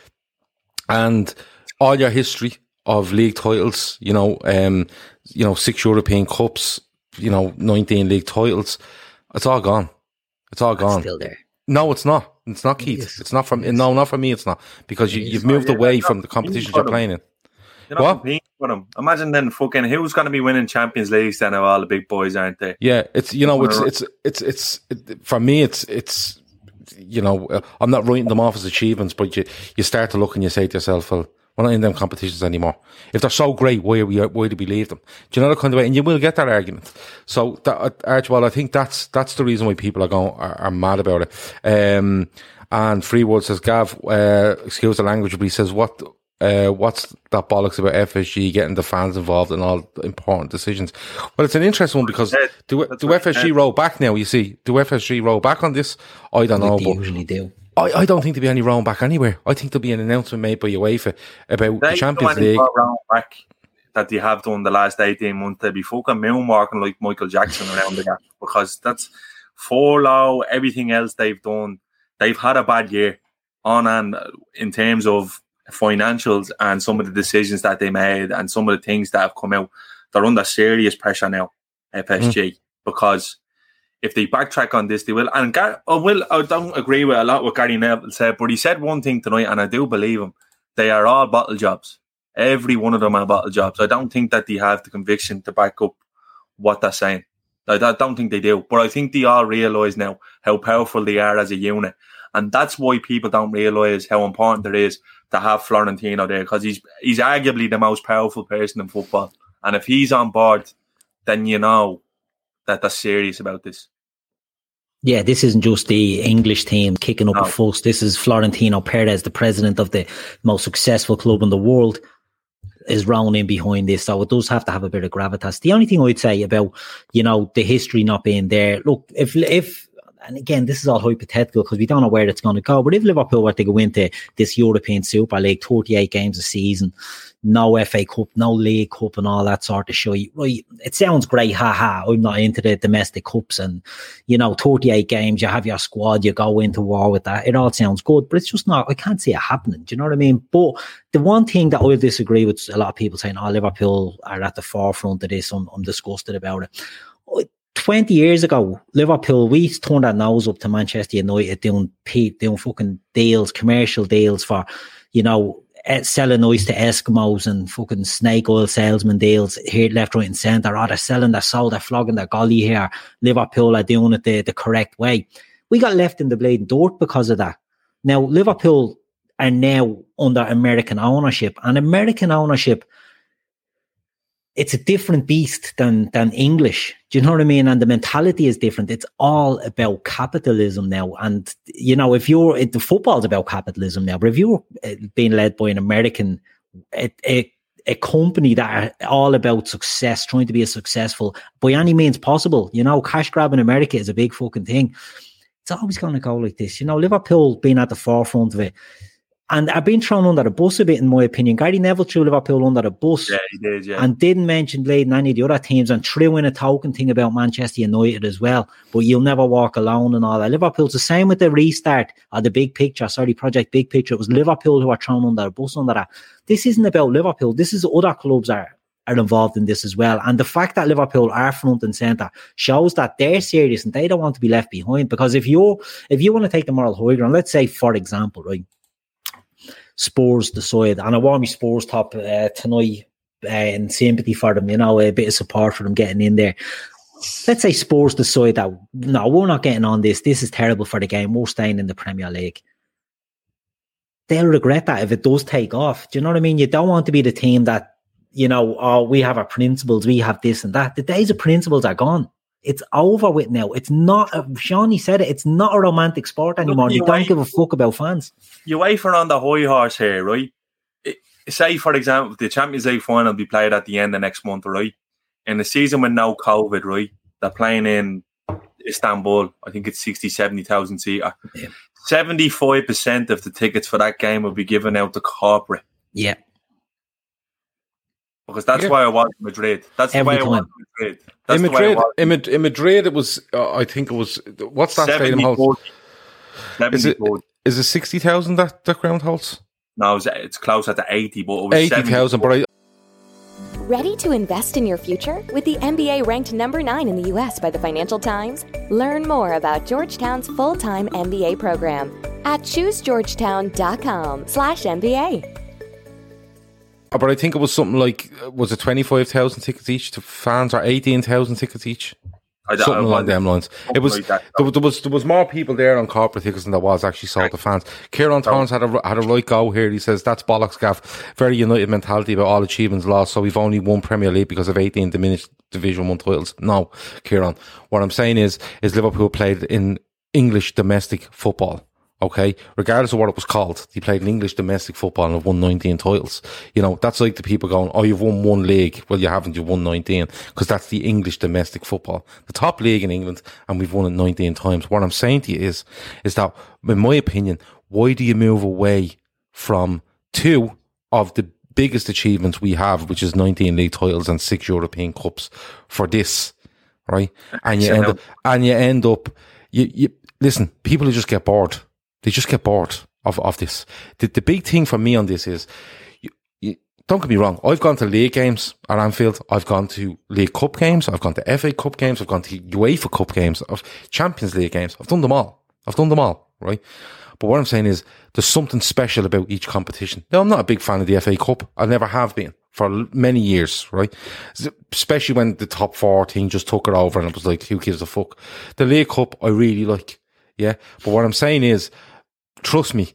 And all your history of league titles, you know, um, you know, six European Cups, you know, nineteen league titles, it's all gone. It's all gone. It's still there. No, it's not. It's not, Keith. It it's not from. It no, not for me. It's not because you, you've moved away from the competitions you're playing in. You're not what? competing with them. Imagine then fucking who's going to be winning Champions Leagues then of all the big boys, aren't they? Yeah, it's you know, it's it's it's it's, it's it, for me. It's it's you know, I'm not writing them off as achievements, but you you start to look and you say to yourself, well, we're not in them competitions anymore. If they're so great, why are we why do we leave them? Do you know the kind of way? And you will get that argument. So, that, Archibald, I think that's that's the reason why people are going are, are mad about it. Um, and Freewood says, Gav, uh, excuse the language, but he says, what uh, what's that bollocks about F S G getting the fans involved in all important decisions? Well, it's an interesting one because do do F S G roll back now? You see, do F S G roll back on this? I don't know. They but usually do. I, I don't think there'll be any rolling back anywhere. I think there'll be an announcement made by UEFA about they the Champions League. Back that they have done the last eighteen months. They'll be fucking moonwalking like Michael Jackson around the gap because that's four low, everything else they've done. They've had a bad year on and in terms of financials and some of the decisions that they made and some of the things that have come out. They're under serious pressure now, F S G, mm. because if they backtrack on this, they will. And Gar- I will. I don't agree with a lot what Gary Neville said, but he said one thing tonight, and I do believe him. They are all bottle jobs. Every one of them are bottle jobs. I don't think that they have the conviction to back up what they're saying. I don't think they do. But I think they all realise now how powerful they are as a unit. And that's why people don't realise how important it is to have Florentino there, because he's he's arguably the most powerful person in football. And if he's on board, then you know that they're serious about this. Yeah, this isn't just the English team kicking up no. a fuss. This is Florentino Perez, the president of the most successful club in the world, is round in behind this. So it does have to have a bit of gravitas. The only thing I'd say about, you know, the history not being there, look, if, if, and again, this is all hypothetical because we don't know where it's going to go, but if Liverpool were to go into this European Super League, thirty-eight games a season, no F A Cup, no League Cup and all that sort of shit, right, it sounds great, haha, I'm not into the domestic cups and, you know, thirty-eight games, you have your squad, you go into war with that, it all sounds good, but it's just not, I can't see it happening, do you know what I mean? But the one thing that I disagree with a lot of people saying, oh, Liverpool are at the forefront of this, I'm, I'm disgusted about it. twenty years ago, Liverpool, we turned our nose up to Manchester United doing, doing fucking deals, commercial deals for, you know, selling ice to Eskimos and fucking snake oil salesman deals here, left, right and centre. Oh, they're selling their soul, they're flogging their golly here. Liverpool are doing it the, the correct way. We got left in the bleeding dirt because of that. Now, Liverpool are now under American ownership, and American ownership, it's a different beast than than English. Do you know what I mean? And the mentality is different. It's all about capitalism now. And, you know, if you're, it, the football's about capitalism now, but if you're being led by an American, a, a, a company that are all about success, trying to be as successful by any means possible, you know, cash grab in America is a big fucking thing. It's always going to go like this. You know, Liverpool being at the forefront of it. And I've been thrown under the bus a bit, in my opinion. Gary Neville threw Liverpool under the bus. Yeah, he did, yeah. And didn't mention leading any of the other teams and threw in a token thing about Manchester United as well. But you'll never walk alone and all that. Liverpool's the same with the restart or the big picture. Sorry, Project Big Picture. It was Liverpool who are thrown under the bus under that. This isn't about Liverpool. This is other clubs are, are involved in this as well. And the fact that Liverpool are front and centre shows that they're serious and they don't want to be left behind. Because if you're, if you want to take the moral high ground, let's say, for example, right, Spurs decide, and I want my Spurs top uh, tonight uh, in sympathy for them, you know, a bit of support for them getting in there. Let's say Spurs decide that, no, we're not getting on this. This is terrible for the game. We're staying in the Premier League. They'll regret that if it does take off. Do you know what I mean? You don't want to be the team that, you know, oh, we have our principles, we have this and that. The days of principles are gone. It's over with now. It's not, a, Shawnee said it, it's not a romantic sport anymore. Look, you, you don't wait, give a fuck about fans. You wait for on the high horse here, right? It, say, for example, the Champions League final will be played at the end of next month, right? In the season with no COVID, right? They're playing in Istanbul. I think it's sixty, seventy thousand seater. Yeah. seventy-five percent of the tickets for that game will be given out to corporate. Yeah. Because that's Yeah. why I was in Madrid. That's Every the way I was time. in Madrid. That's in the way I Madrid, was. in, Mad- in Madrid, it was. Uh, I think it was. What's that stadium seventy holds? forty. Is it? seventy forty. Is it sixty thousand that that ground holds? No, it's, it's closer to eighty, but it was Eighty thousand. But I, Ready to invest in your future? With the M B A ranked number nine in the U S by the Financial Times? Learn more about Georgetown's full-time M B A program at choosegeorgetown.com slash MBA. but I think it was something like was it twenty five thousand tickets each to fans or eighteen thousand tickets each? I don't- Something I along them lines. It was like that. there, was- there was there was more people there on corporate tickets than there was actually sold to fans. Kieran Torrance had a had a right go here. He says that's bollocks, Gav. Very United mentality about all achievements lost. So we've only won Premier League because of eighteen diminished Division One titles. No, Kieran. What I'm saying is is Liverpool played in English domestic football. Okay, regardless of what it was called, he played in English domestic football and have won nineteen titles. You know, that's like the people going, oh, you've won one league. Well, you haven't, you've won nineteen, because that's the English domestic football. The top league in England, and we've won it nineteen times. What I'm saying to you is, is that, in my opinion, why do you move away from two of the biggest achievements we have, which is nineteen league titles and six European Cups, for this, right? And you end up, and you end up, you, you, listen, people who just get bored. They just get bored of, of this. The, the big thing for me on this is, you, you, don't get me wrong, I've gone to league games at Anfield, I've gone to League Cup games, I've gone to F A Cup games, I've gone to UEFA Cup games, of Champions League games. I've done them all. I've done them all, right? But what I'm saying is, there's something special about each competition. Now, I'm not a big fan of the F A Cup. I never have been for many years, right? Especially when the top four thing just took it over and it was like, who gives a fuck? The League Cup, I really like, yeah? But what I'm saying is, trust me,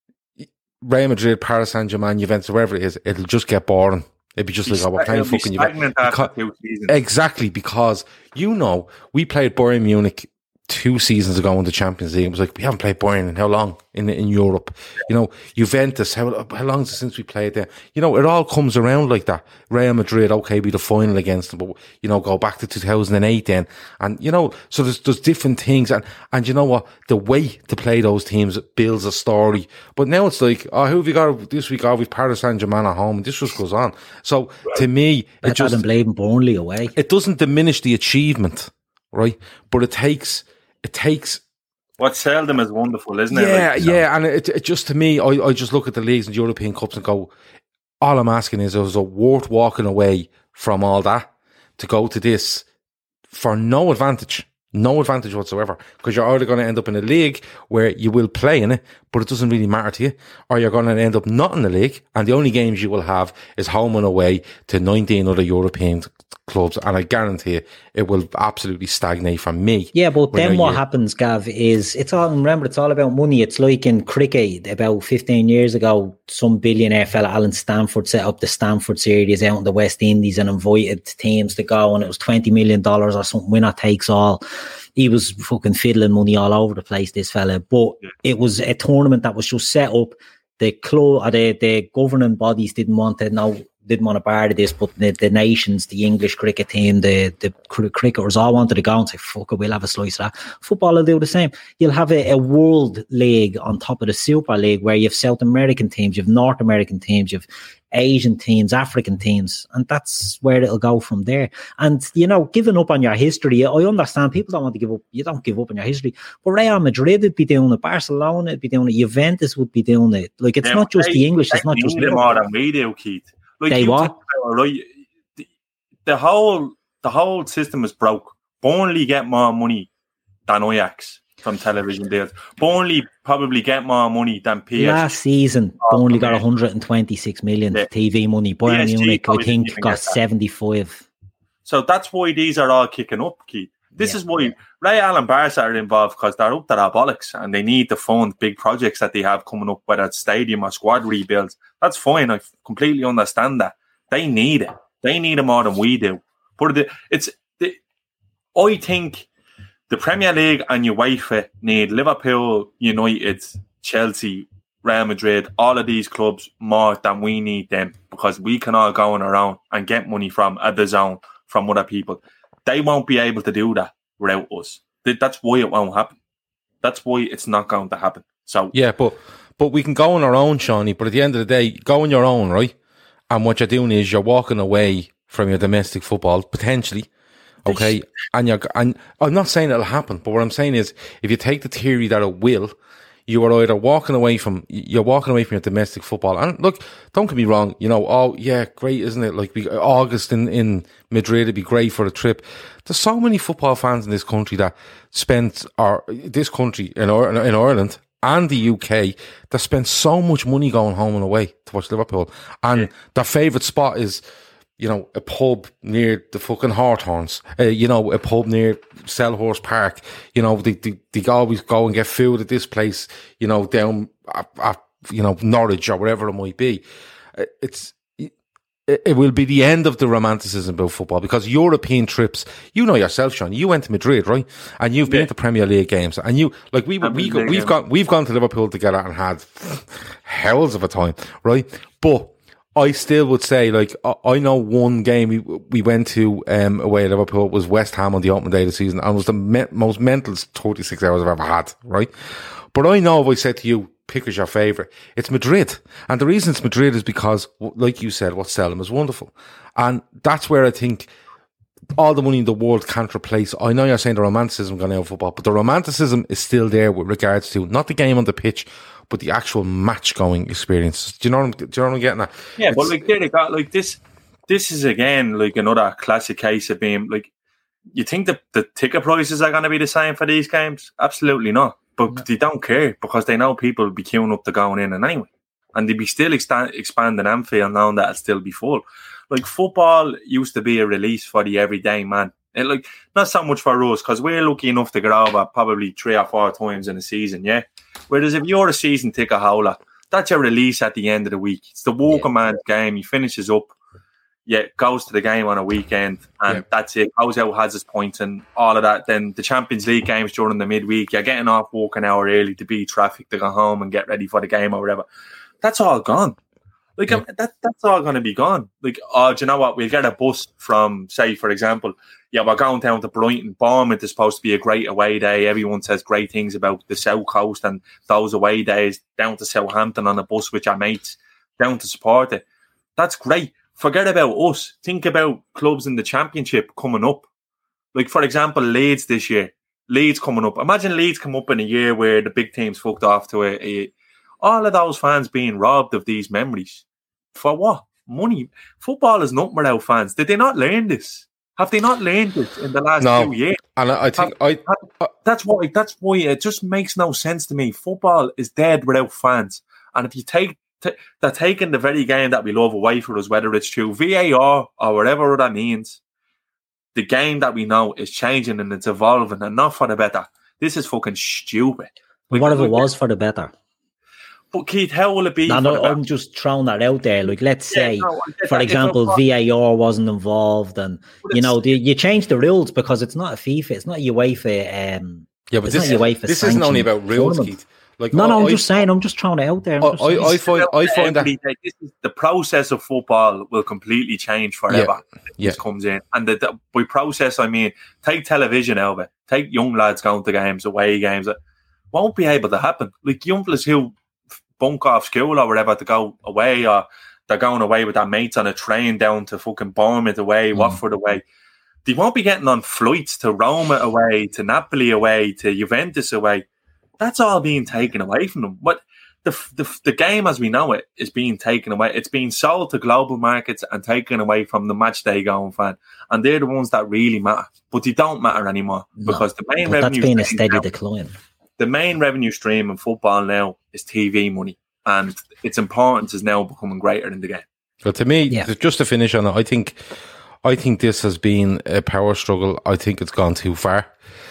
Real Madrid, Paris Saint-Germain, Juventus, wherever it is, it'll just get boring. It'll be just It'll like, oh, we're be playing sta- fucking it'll be stagnant after Juventus. two seasons. Exactly, because, you know, we played Bayern Munich two seasons ago in the Champions League. It was like, we haven't played Bayern in how long in in Europe? You know, Juventus, how how long is it since we played there? You know, it all comes around like that. Real Madrid, okay, be the final against them, but, you know, go back to two thousand eight then. And, you know, so there's, there's different things. And, and you know what? The way to play those teams builds a story. But now it's like, oh, who have we got this week? Oh, we've Paris Saint-Germain at home. And this just goes on. So, to me, it just... Adam Bladen Burnley away. It doesn't diminish the achievement, right? But it takes... It takes what seldom is wonderful, isn't it? Yeah, like, so. yeah, and it, it just to me, I, I just look at the leagues and European Cups and go, all I'm asking is, is it worth walking away from all that to go to this for no advantage, no advantage whatsoever, because you're either going to end up in a league where you will play in it, but it doesn't really matter to you, or you're going to end up not in the league, and the only games you will have is home and away to nineteen other European clubs, and I guarantee you, it will absolutely stagnate for me. Yeah, but then what year. happens, Gav, is it's all, remember, it's all about money. It's like in cricket about fifteen years ago, some billionaire fella, Alan Stanford, set up the Stanford series out in the West Indies and invited teams to go, and it was twenty million dollars or something, winner takes all. He was fucking fiddling money all over the place, this fella. But yeah. It was a tournament that was just set up. The club, or the, the governing bodies didn't want to know, didn't want to bar to this, but the, the nations, the English cricket team, the, the cricketers all wanted to go and say, fuck it, we'll have a slice of that. Football will do the same. You'll have a, a world league on top of the Super League where you have South American teams, you have North American teams, you have Asian teams, African teams, and that's where it'll go from there. And, you know, giving up on your history, I understand people don't want to give up, you don't give up on your history, but Real Madrid would be doing it, Barcelona would be doing it, Juventus would be doing it. Like, it's yeah, not just they, the English, it's not just more than we do, Keith. Like they what? About, right, the, the whole the whole system is broke. Burnley get more money than Ajax from television deals. Burnley probably get more money than P S G. Last season, oh, Burnley got one hundred twenty-six million yeah. T V money. Bayern Munich, I think, got seventy-five. So that's why these are all kicking up, Keith. This yeah. is why Real and Barca are involved, because they're up to their bollocks and they need to fund big projects that they have coming up, whether it's stadium or squad rebuilds. That's fine. I completely understand that. They need it. They need it more than we do. But it's, the, I think the Premier League and UEFA need Liverpool, United, Chelsea, Real Madrid, all of these clubs more than we need them, because we can all go on around and get money from a D A Z N, from other people. They won't be able to do that without us. That's why it won't happen. That's why it's not going to happen. So yeah, but but we can go on our own, Shawnee. But at the end of the day, go on your own, right? And what you're doing is you're walking away from your domestic football potentially. Okay, and you're and I'm not saying it'll happen, but what I'm saying is, if you take the theory that it will, you are either walking away from you're walking away from your domestic football. And look, don't get me wrong, you know, oh yeah, great, isn't it? Like we, August in in Madrid, it'd be great for a trip. There's so many football fans in this country that spent or this country in in Ireland and the U K that spend so much money going home and away to watch Liverpool, and yeah. their favourite spot is, you know, a pub near the fucking Hawthorns, uh, you know, a pub near Selhurst Park. You know, they, they, they always go and get food at this place, you know, down at, at you know, Norwich or wherever it might be. It's, it, it will be the end of the romanticism about football, because European trips, you know yourself, Sean, you went to Madrid, right? And you've been yeah. to Premier League games, and you, like, we, we, we we've gone, we've gone to Liverpool together and had hells of a time, right? But I still would say, like, I know one game we we went to um, away at Liverpool was West Ham on the opening day of the season, and it was the me- most mental thirty-six hours I've ever had, right? But I know if I said to you, pick as your favourite, it's Madrid. And the reason it's Madrid is because, like you said, what's selling is wonderful. And that's where I think all the money in the world can't replace. I know you're saying the romanticism gone out of football, but the romanticism is still there with regards to not the game on the pitch, but the actual match-going experience. Do you know what I'm, do you know what I'm getting at? Yeah, it's, but like, there they got, like this, this is again like another classic case of being like, you think that the ticket prices are going to be the same for these games? Absolutely not. But no. They don't care, because they know people will be queuing up to going in and anyway. And they'd be still exta- expanding Anfield knowing that it'll still be full. Like, football used to be a release for the everyday man. It, like, not so much for us, because we're lucky enough to get over probably three or four times in a season, yeah? Whereas if you're a season ticket holder, that's your release at the end of the week. It's the walking yeah. man's game. He finishes up, yeah, goes to the game on a weekend, and yeah. that's it. Goes out, has his points and all of that. Then the Champions League games during the midweek, you're getting off work an hour early to beat traffic to go home and get ready for the game or whatever. That's all gone. Like, yeah. that, that's all going to be gone. Like, oh, do you know what? We'll get a bus from, say, for example, yeah, we're going down to Brighton. Bournemouth is supposed to be a great away day. Everyone says great things about the South Coast and those away days. Down to Southampton on a bus with your mates, down to support it. That's great. Forget about us. Think about clubs in the Championship coming up. Like, for example, Leeds this year. Leeds coming up. Imagine Leeds come up in a year where the big teams fucked off to a, a all of those fans being robbed of these memories. For what? Money. Football is not without fans. Did they not learn this? Have they not learned this in the last no. two years? And I think Have, I, I that's why that's why it just makes no sense to me. Football is dead without fans. And if you take t- they're taking the very game that we love away from us, whether it's through V A R or whatever that means, the game that we know is changing and it's evolving, and not for the better. This is fucking stupid. Like, what if it was for the better? But Keith, how will it be? No, no, I'm just throwing that out there. Like, let's say, yeah, no, for example, V A R wasn't involved, and you know, the, you change the rules because it's not a FIFA, it's not a UEFA. Um, yeah, but this, UEFA this isn't only about rules, tournament. Keith. Like, no, no, I'm I, just saying. I'm just throwing it out there. I, I, I find, I find that this is, the process of football will completely change forever. Yeah, yeah. This comes in, and the, the, by process, I mean take television out of it. Take young lads going to games, away games. It won't be able to happen. Like young fellas who bunk off school or whatever to go away, or they're going away with their mates on a train down to fucking Bournemouth away, mm. Watford away. They won't be getting on flights to Roma away, to Napoli away, to Juventus away. That's all being taken away from them. But the, the the game as we know it is being taken away. It's being sold to global markets and taken away from the match day going fan. And they're the ones that really matter. But they don't matter anymore no, because the main revenue... That's been a steady now, decline. The main revenue stream in football now is T V money, and its importance is now becoming greater in the game. Well, to me, yeah. just to finish on it, I think, I think this has been a power struggle. I think it's gone too far,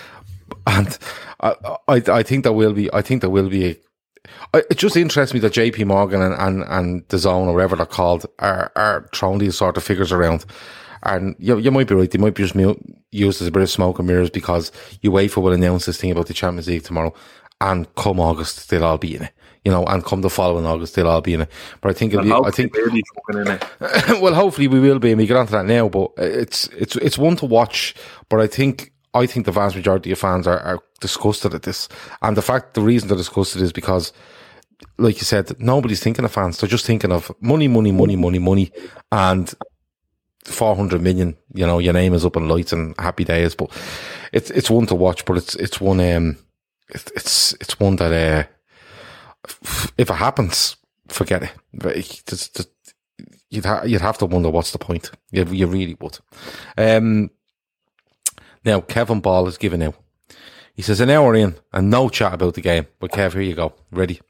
and I, I, I think there will be. I think there will be. A, I, it just interests me that J P Morgan and and and the Zone or whatever they're called are are throwing these sort of figures around. And you, you might be right. They might be just used as a bit of smoke and mirrors because UEFA will announce this thing about the Champions League tomorrow, and come August they'll all be in it. You know, and come the following August they'll all be in it. But I think it'll be, I think really fucking in it. Well, hopefully we will be, and we get onto that now. But it's it's it's one to watch. But I think I think the vast majority of fans are, are disgusted at this. And the fact, the reason they're disgusted is because, like you said, nobody's thinking of fans. They're just thinking of money, money, money, money, money, and four hundred million, you know, your name is up in lights and happy days. But it's it's one to watch, but it's it's one um it's it's, it's one that uh, if it happens, forget it. It's, it's, you'd ha- you'd have to wonder what's the point. You you really would. Um, now Kevin Ball is giving out. He says an hour in and no chat about the game. But Kev, here you go. Ready?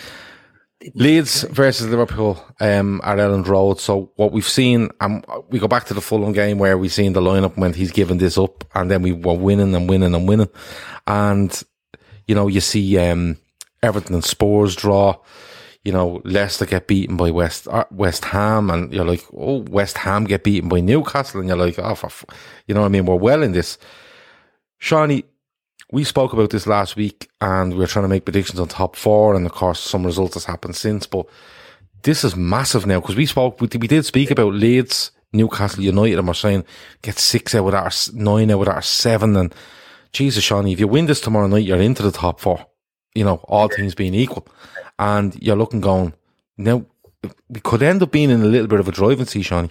Leeds versus Liverpool um, at Elland Road. So what we've seen, um, we go back to the Fulham game where we've seen the lineup when he's given this up, and then we were winning and winning and winning. And, you know, you see um, Everton and Spurs draw. You know, Leicester get beaten by West uh, West Ham, and you're like, oh, West Ham get beaten by Newcastle, and you're like, oh, for f-. you know what I mean? We're well in this. Shawnee, we spoke about this last week, and we were trying to make predictions on top four, and of course, some results has happened since. But this is massive now, because we spoke, we, we did speak about Leeds, Newcastle United, and we're saying get six out of that, or nine out of that, or seven. And Jesus, Shawnee, if you win this tomorrow night, you're into the top four. You know, all things being equal. And you're looking going, now, we could end up being in a little bit of a driving seat, Shawnee.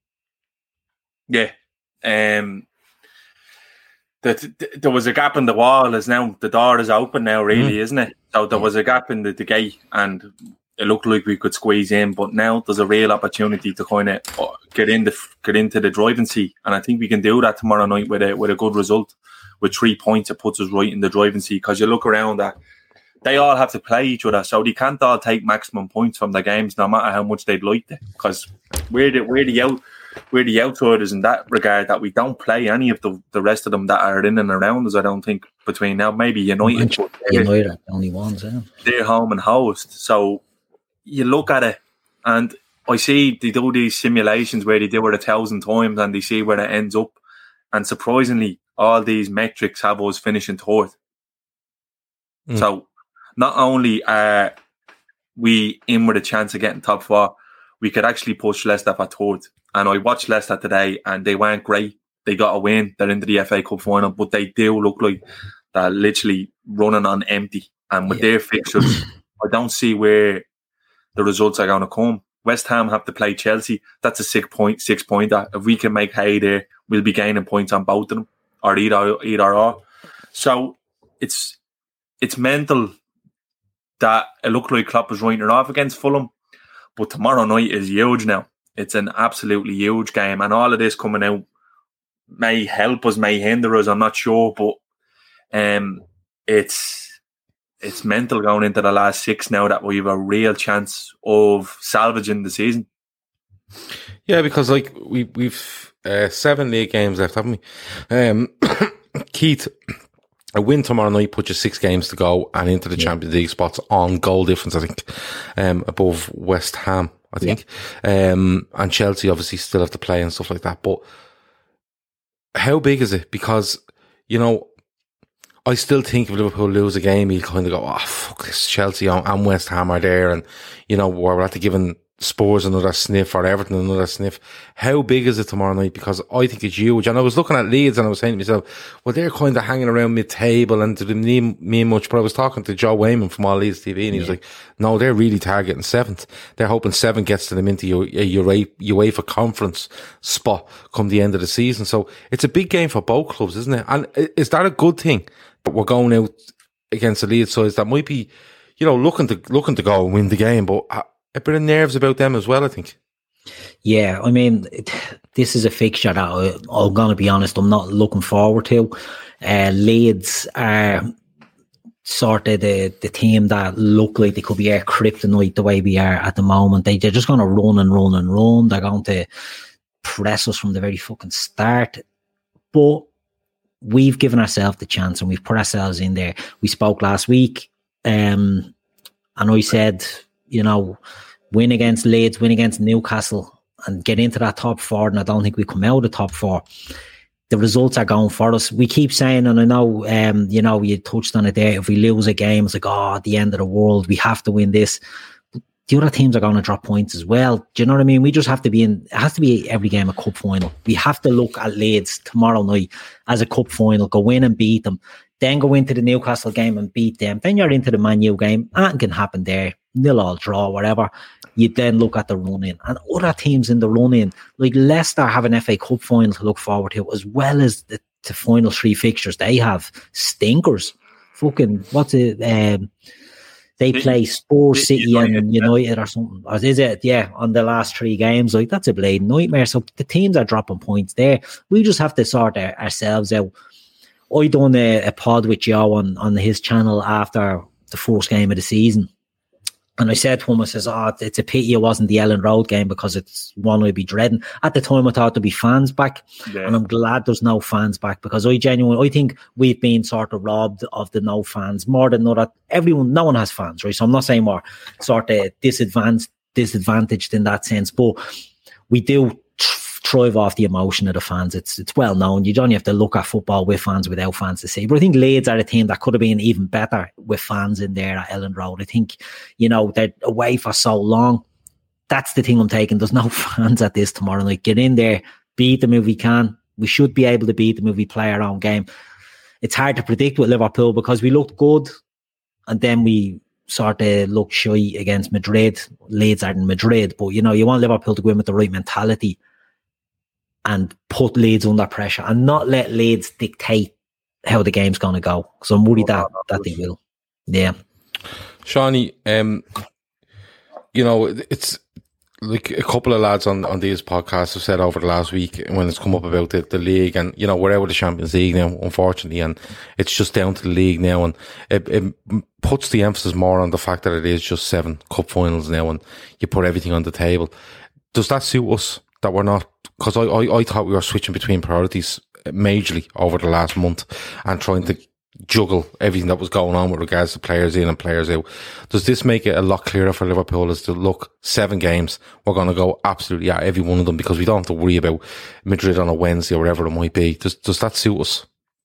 Yeah. Um, the, the, there was a gap in the wall, as now the door is open now, really, mm. isn't it? So there was a gap in the, the gate, and it looked like we could squeeze in, but now there's a real opportunity to kind of get in the get into the driving seat, and I think we can do that tomorrow night with a with a good result. With three points, it puts us right in the driving seat, because you look around that. They all have to play each other, so they can't all take maximum points from their games, no matter how much they'd like to. Because we're the we're the out we're the outsiders in that regard, that we don't play any of the, the rest of them that are in and around us. I don't think between now maybe United, United are the only ones. Yeah. They're home and host, so you look at it, and I see they do these simulations where they do it a thousand times, and they see where it ends up. And surprisingly, all these metrics have us finishing third. Mm. So. Not only are we in with a chance of getting top four, we could actually push Leicester for third. And I watched Leicester today, and they weren't great. They got a win. They're into the F A Cup final, but they do look like they're literally running on empty. And with yeah. their fixtures, I don't see where the results are going to come. West Ham have to play Chelsea. That's a six point six pointer. If we can make hay there, we'll be gaining points on both of them, or either either or. So it's it's mental. That it looked like Klopp was writing it off against Fulham. But tomorrow night is huge now. It's an absolutely huge game. And all of this coming out may help us, may hinder us, I'm not sure. But um, it's it's mental going into the last six now that we have a real chance of salvaging the season. Yeah, because like we, we've uh, seven league games left, haven't we? Um, Keith... A win tomorrow night puts you six games to go and into the yeah. Champions League spots on goal difference, I think, um, above West Ham, I think. Yeah. Um, and Chelsea obviously still have to play and stuff like that. But how big is it? Because, you know, I still think if Liverpool lose a game, you kind of go, oh, fuck this, Chelsea and West Ham are there. And, you know, we're at the giving Spurs another sniff or Everton another sniff. How big is it tomorrow night? Because I think it's huge. And I was looking at Leeds and I was saying to myself, well, they're kind of hanging around mid-table and didn't need me much. But I was talking to Joe Wayman from All Leeds T V, and he was yeah. like, no, they're really targeting seventh. They're hoping seven gets to them into your, your UEFA conference spot come the end of the season. So it's a big game for both clubs, isn't it? And is that a good thing? But we're going out against the Leeds sides that might be, you know, looking to, looking to go and win the game, but a bit of nerves about them as well, I think. Yeah, I mean, it, this is a fixture that I, I'm going to be honest, I'm not looking forward to. Uh, Leeds are sort of the, the team that look like they could be our kryptonite the way we are at the moment. They, they're just going to run and run and run. They're going to press us from the very fucking start. But we've given ourselves the chance and we've put ourselves in there. We spoke last week, um, and I said, you know, win against Leeds, win against Newcastle and get into that top four, and I don't think we come out of the top four. The results are going for us. We keep saying, and I know, um, you know, you touched on it there, if we lose a game, it's like, oh, at the end of the world, we have to win this. the other teams are going to drop points as well. Do you know what I mean? We just have to be in, it has to be every game a cup final. We have to look at Leeds tomorrow night as a cup final, go in and beat them, then go into the Newcastle game and beat them. Then you're into the Man U game. Anything can happen there. Nil all draw, whatever. You then look at the run-in. And other teams in the run-in, like Leicester have an F A Cup final to look forward to, as well as the, the final three fixtures they have. Stinkers. Fucking, what's it? Um, They play Spurs, City and United or something. Or is it? Yeah, on the last three games. Like, that's a bleeding nightmare. So the teams are dropping points there. We just have to sort our, ourselves out. I done a, a pod with Joe on, on his channel after the first game of the season. And I said to him, I says, oh, it's a pity it wasn't the Ellen Road game because it's one I'd be dreading. At the time, I thought there'd be fans back. Yeah. And I'm glad there's no fans back because I genuinely, I think we've been sort of robbed of the no fans more than other. Everyone, no one has fans, right? So I'm not saying we're sort of disadvantaged, disadvantaged in that sense, but we do thrive off the emotion of the fans. It's it's well known. You don't have to look at football with fans, without fans to see. But I think Leeds are a team that could have been even better with fans in there at Ellen Road. I think, you know, they're away for so long. That's the thing I'm taking. There's no fans at this tomorrow night. Get in there, beat them if we can. We should be able to beat them if we play our own game. It's hard to predict with Liverpool because we looked good and then we sort of looked shy against Madrid. Leeds are in Madrid, but, you know, you want Liverpool to go in with the right mentality and put Leeds under pressure and not let Leeds dictate how the game's going to go. So I'm worried that, that they will. Yeah. Shawnee, um, you know, it's like a couple of lads on, on these podcasts have said over the last week when it's come up about the, the league and, you know, we're out of the Champions League now, unfortunately, and it's just down to the league now. And it, it puts the emphasis more on the fact that it is just seven cup finals now and you put everything on the table. Does that suit us? That we're not, because I, I, I thought we were switching between priorities majorly over the last month and trying to juggle everything that was going on with regards to players in and players out. Does this make it a lot clearer for Liverpool as to look, seven games, we're going to go absolutely at every one of them because we don't have to worry about Madrid on a Wednesday or whatever it might be. Does, does that suit us?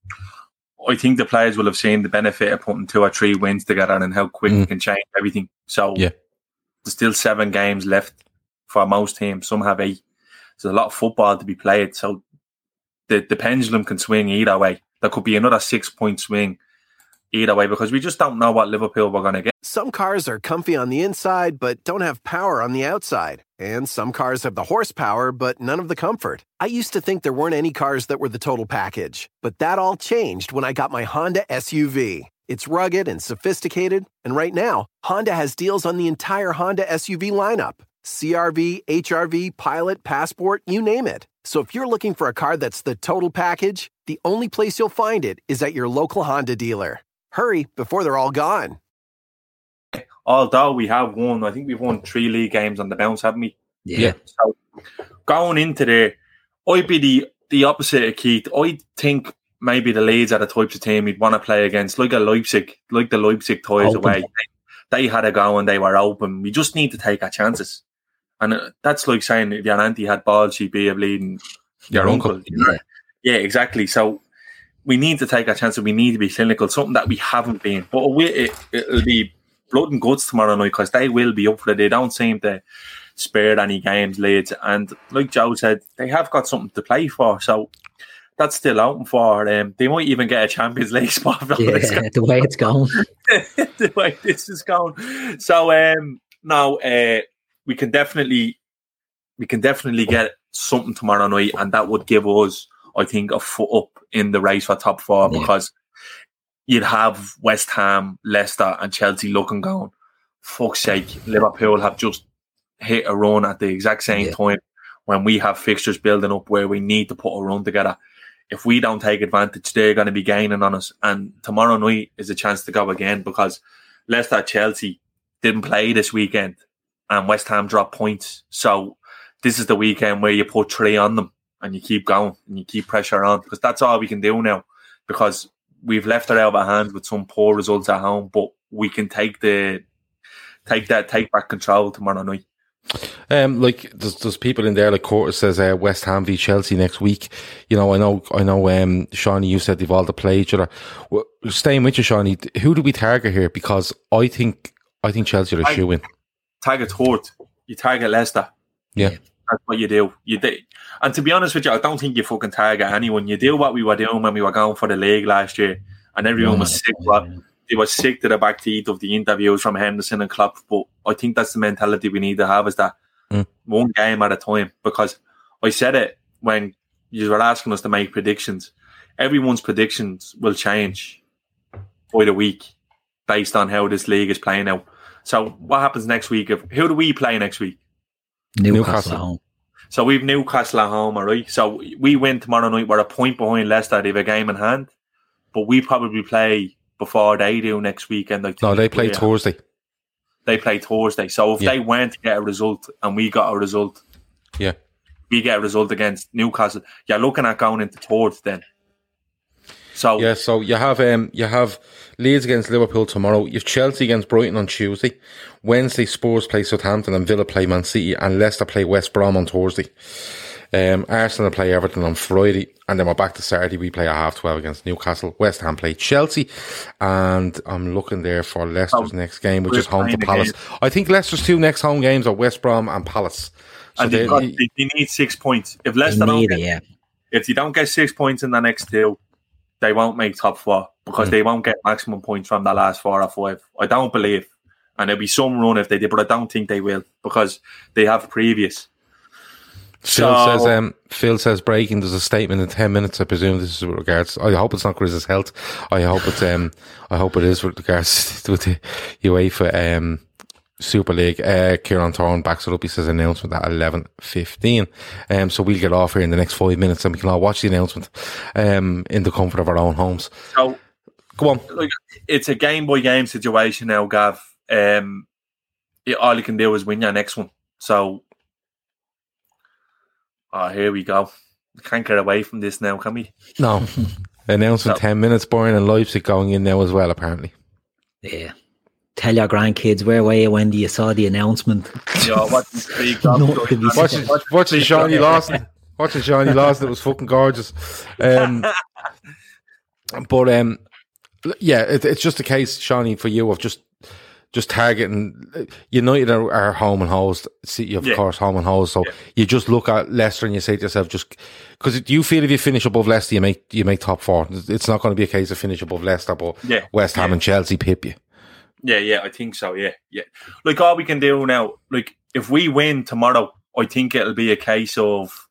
I think the players will have seen the benefit of putting two or three wins together and how quick mm. it can change everything. So yeah. There's still seven games left for most teams. Some have eight. There's a lot of football to be played, so the, the pendulum can swing either way. There could be another six-point swing either way because we just don't know what Liverpool we're going to get. Some cars are comfy on the inside but don't have power on the outside. And some cars have the horsepower but none of the comfort. I used to think there weren't any cars that were the total package. But that all changed when I got my Honda S U V. It's rugged and sophisticated, and right now, Honda has deals on the entire Honda S U V lineup. C R V, H R V, Pilot, Passport, you name it. So if you're looking for a car that's the total package, the only place you'll find it is at your local Honda dealer. Hurry before they're all gone. Although we have won, I think we've won three league games on the bounce, haven't we? Yeah. So going into there, I'd be the, the opposite of Keith. I think maybe the Leeds are the types of team we'd want to play against, like a Leipzig, like the Leipzig toys away. They, they had a go and they were open. We just need to take our chances. And that's like saying if your auntie had balls, she'd be a bleeding your, your uncle. uncle. You know? Yeah. yeah, exactly. So we need to take our chances. We need to be clinical, something that we haven't been. But we, it, it'll be blood and guts tomorrow night because they will be up for it. They don't seem to spare any games, Leeds. And like Joe said, they have got something to play for. So that's still open for them. They might even get a Champions League spot. Yeah, the way it's going. the way this is going. So um, now... Uh, We can definitely, we can definitely get something tomorrow night, and that would give us, I think, a foot up in the race for top four yeah. because you'd have West Ham, Leicester, and Chelsea looking going. Fuck's sake, Liverpool have just hit a run at the exact same yeah. time when we have fixtures building up where we need to put a run together. If we don't take advantage, they're going to be gaining on us, and tomorrow night is a chance to go again because Leicester, Chelsea didn't play this weekend. And West Ham drop points. So this is the weekend where you put three on them and you keep going and you keep pressure on because that's all we can do now because we've left it out of our hands with some poor results at home, but we can take the take that take back control tomorrow night. Um, like there's, there's people in there like Curtis says uh, West Ham v Chelsea next week. You know, I know, I know. Um, Shawnee, you said they've all to play each other. Well, staying with you, Shawnee, who do we target here? Because I think I think Chelsea are a shoe in. target third, you target Leicester. Yeah. That's what you do. You do. And to be honest with you, I don't think you fucking target anyone. You do what we were doing when we were going for the league last year, and everyone was sick. But they were sick to the back teeth of the interviews from Henderson and Klopp. But I think that's the mentality we need to have, is that mm. one game at a time. Because I said it when you were asking us to make predictions. Everyone's predictions will change by the week based on how this league is playing out. So what happens next week? If, who do we play next week? Newcastle, Newcastle at home. So we've Newcastle at home, all right? So we win tomorrow night. We're a point behind Leicester. They have a game in hand. But we probably play before they do next weekend. I think. No, they play yeah. Thursday. They play Thursday. So if yeah. they went to get a result and we got a result, yeah, we get a result against Newcastle, you're looking at going into third then. So yeah, so you have um, you have Leeds against Liverpool tomorrow. You have Chelsea against Brighton on Tuesday. Wednesday, Spurs play Southampton and Villa play Man City, and Leicester play West Brom on Thursday. Um, Arsenal play Everton on Friday, and then we're back to Saturday. We play at half twelve against Newcastle. West Ham play Chelsea, and I'm looking there for Leicester's oh, next game, which is home to Palace. Game. I think Leicester's two next home games are West Brom and Palace. So and they, got, they, they need six points. If Leicester don't get, it, yeah. if you don't get six points in the next two, they won't make top four because mm. they won't get maximum points from the last four or five. I don't believe. And there'll be some run if they did, but I don't think they will because they have previous. Phil so, says, um, Phil says, breaking, there's a statement in ten minutes. I presume this is with regards, I hope it's not Chris's health. I hope it's, um, I hope it is with regards to the UEFA, um, Super League. Uh, Kieran Thorne backs it up. He says announcement at eleven fifteen. Um, so we'll get off here in the next five minutes and we can all watch the announcement, um, in the comfort of our own homes. So, go on. Look, it's a game by game situation now, Gav. Um, it, all you can do is win your next one. So, oh, here we go. We can't get away from this now, can we? No. Announcement so, ten minutes. Bayern and Leipzig going in now as well, apparently. Yeah. Tell your grandkids, where were you when you saw the announcement? Yeah, watching watching, watching Shawnee Lawson. Watching Shawnee Lawson, it was fucking gorgeous. Um, but um, yeah, it, it's just a case, Shawnee, for you of just just targeting. United are, are home and host. City, of yeah. course, home and host. So yeah. you just look at Leicester and you say to yourself, just because do you feel if you finish above Leicester, you make you make top four? It's not going to be a case of finish above Leicester, but yeah. West Ham yeah. and Chelsea pip you. Yeah, yeah, I think so, yeah, yeah. Like, all we can do now, like, if we win tomorrow, I think it'll be a case of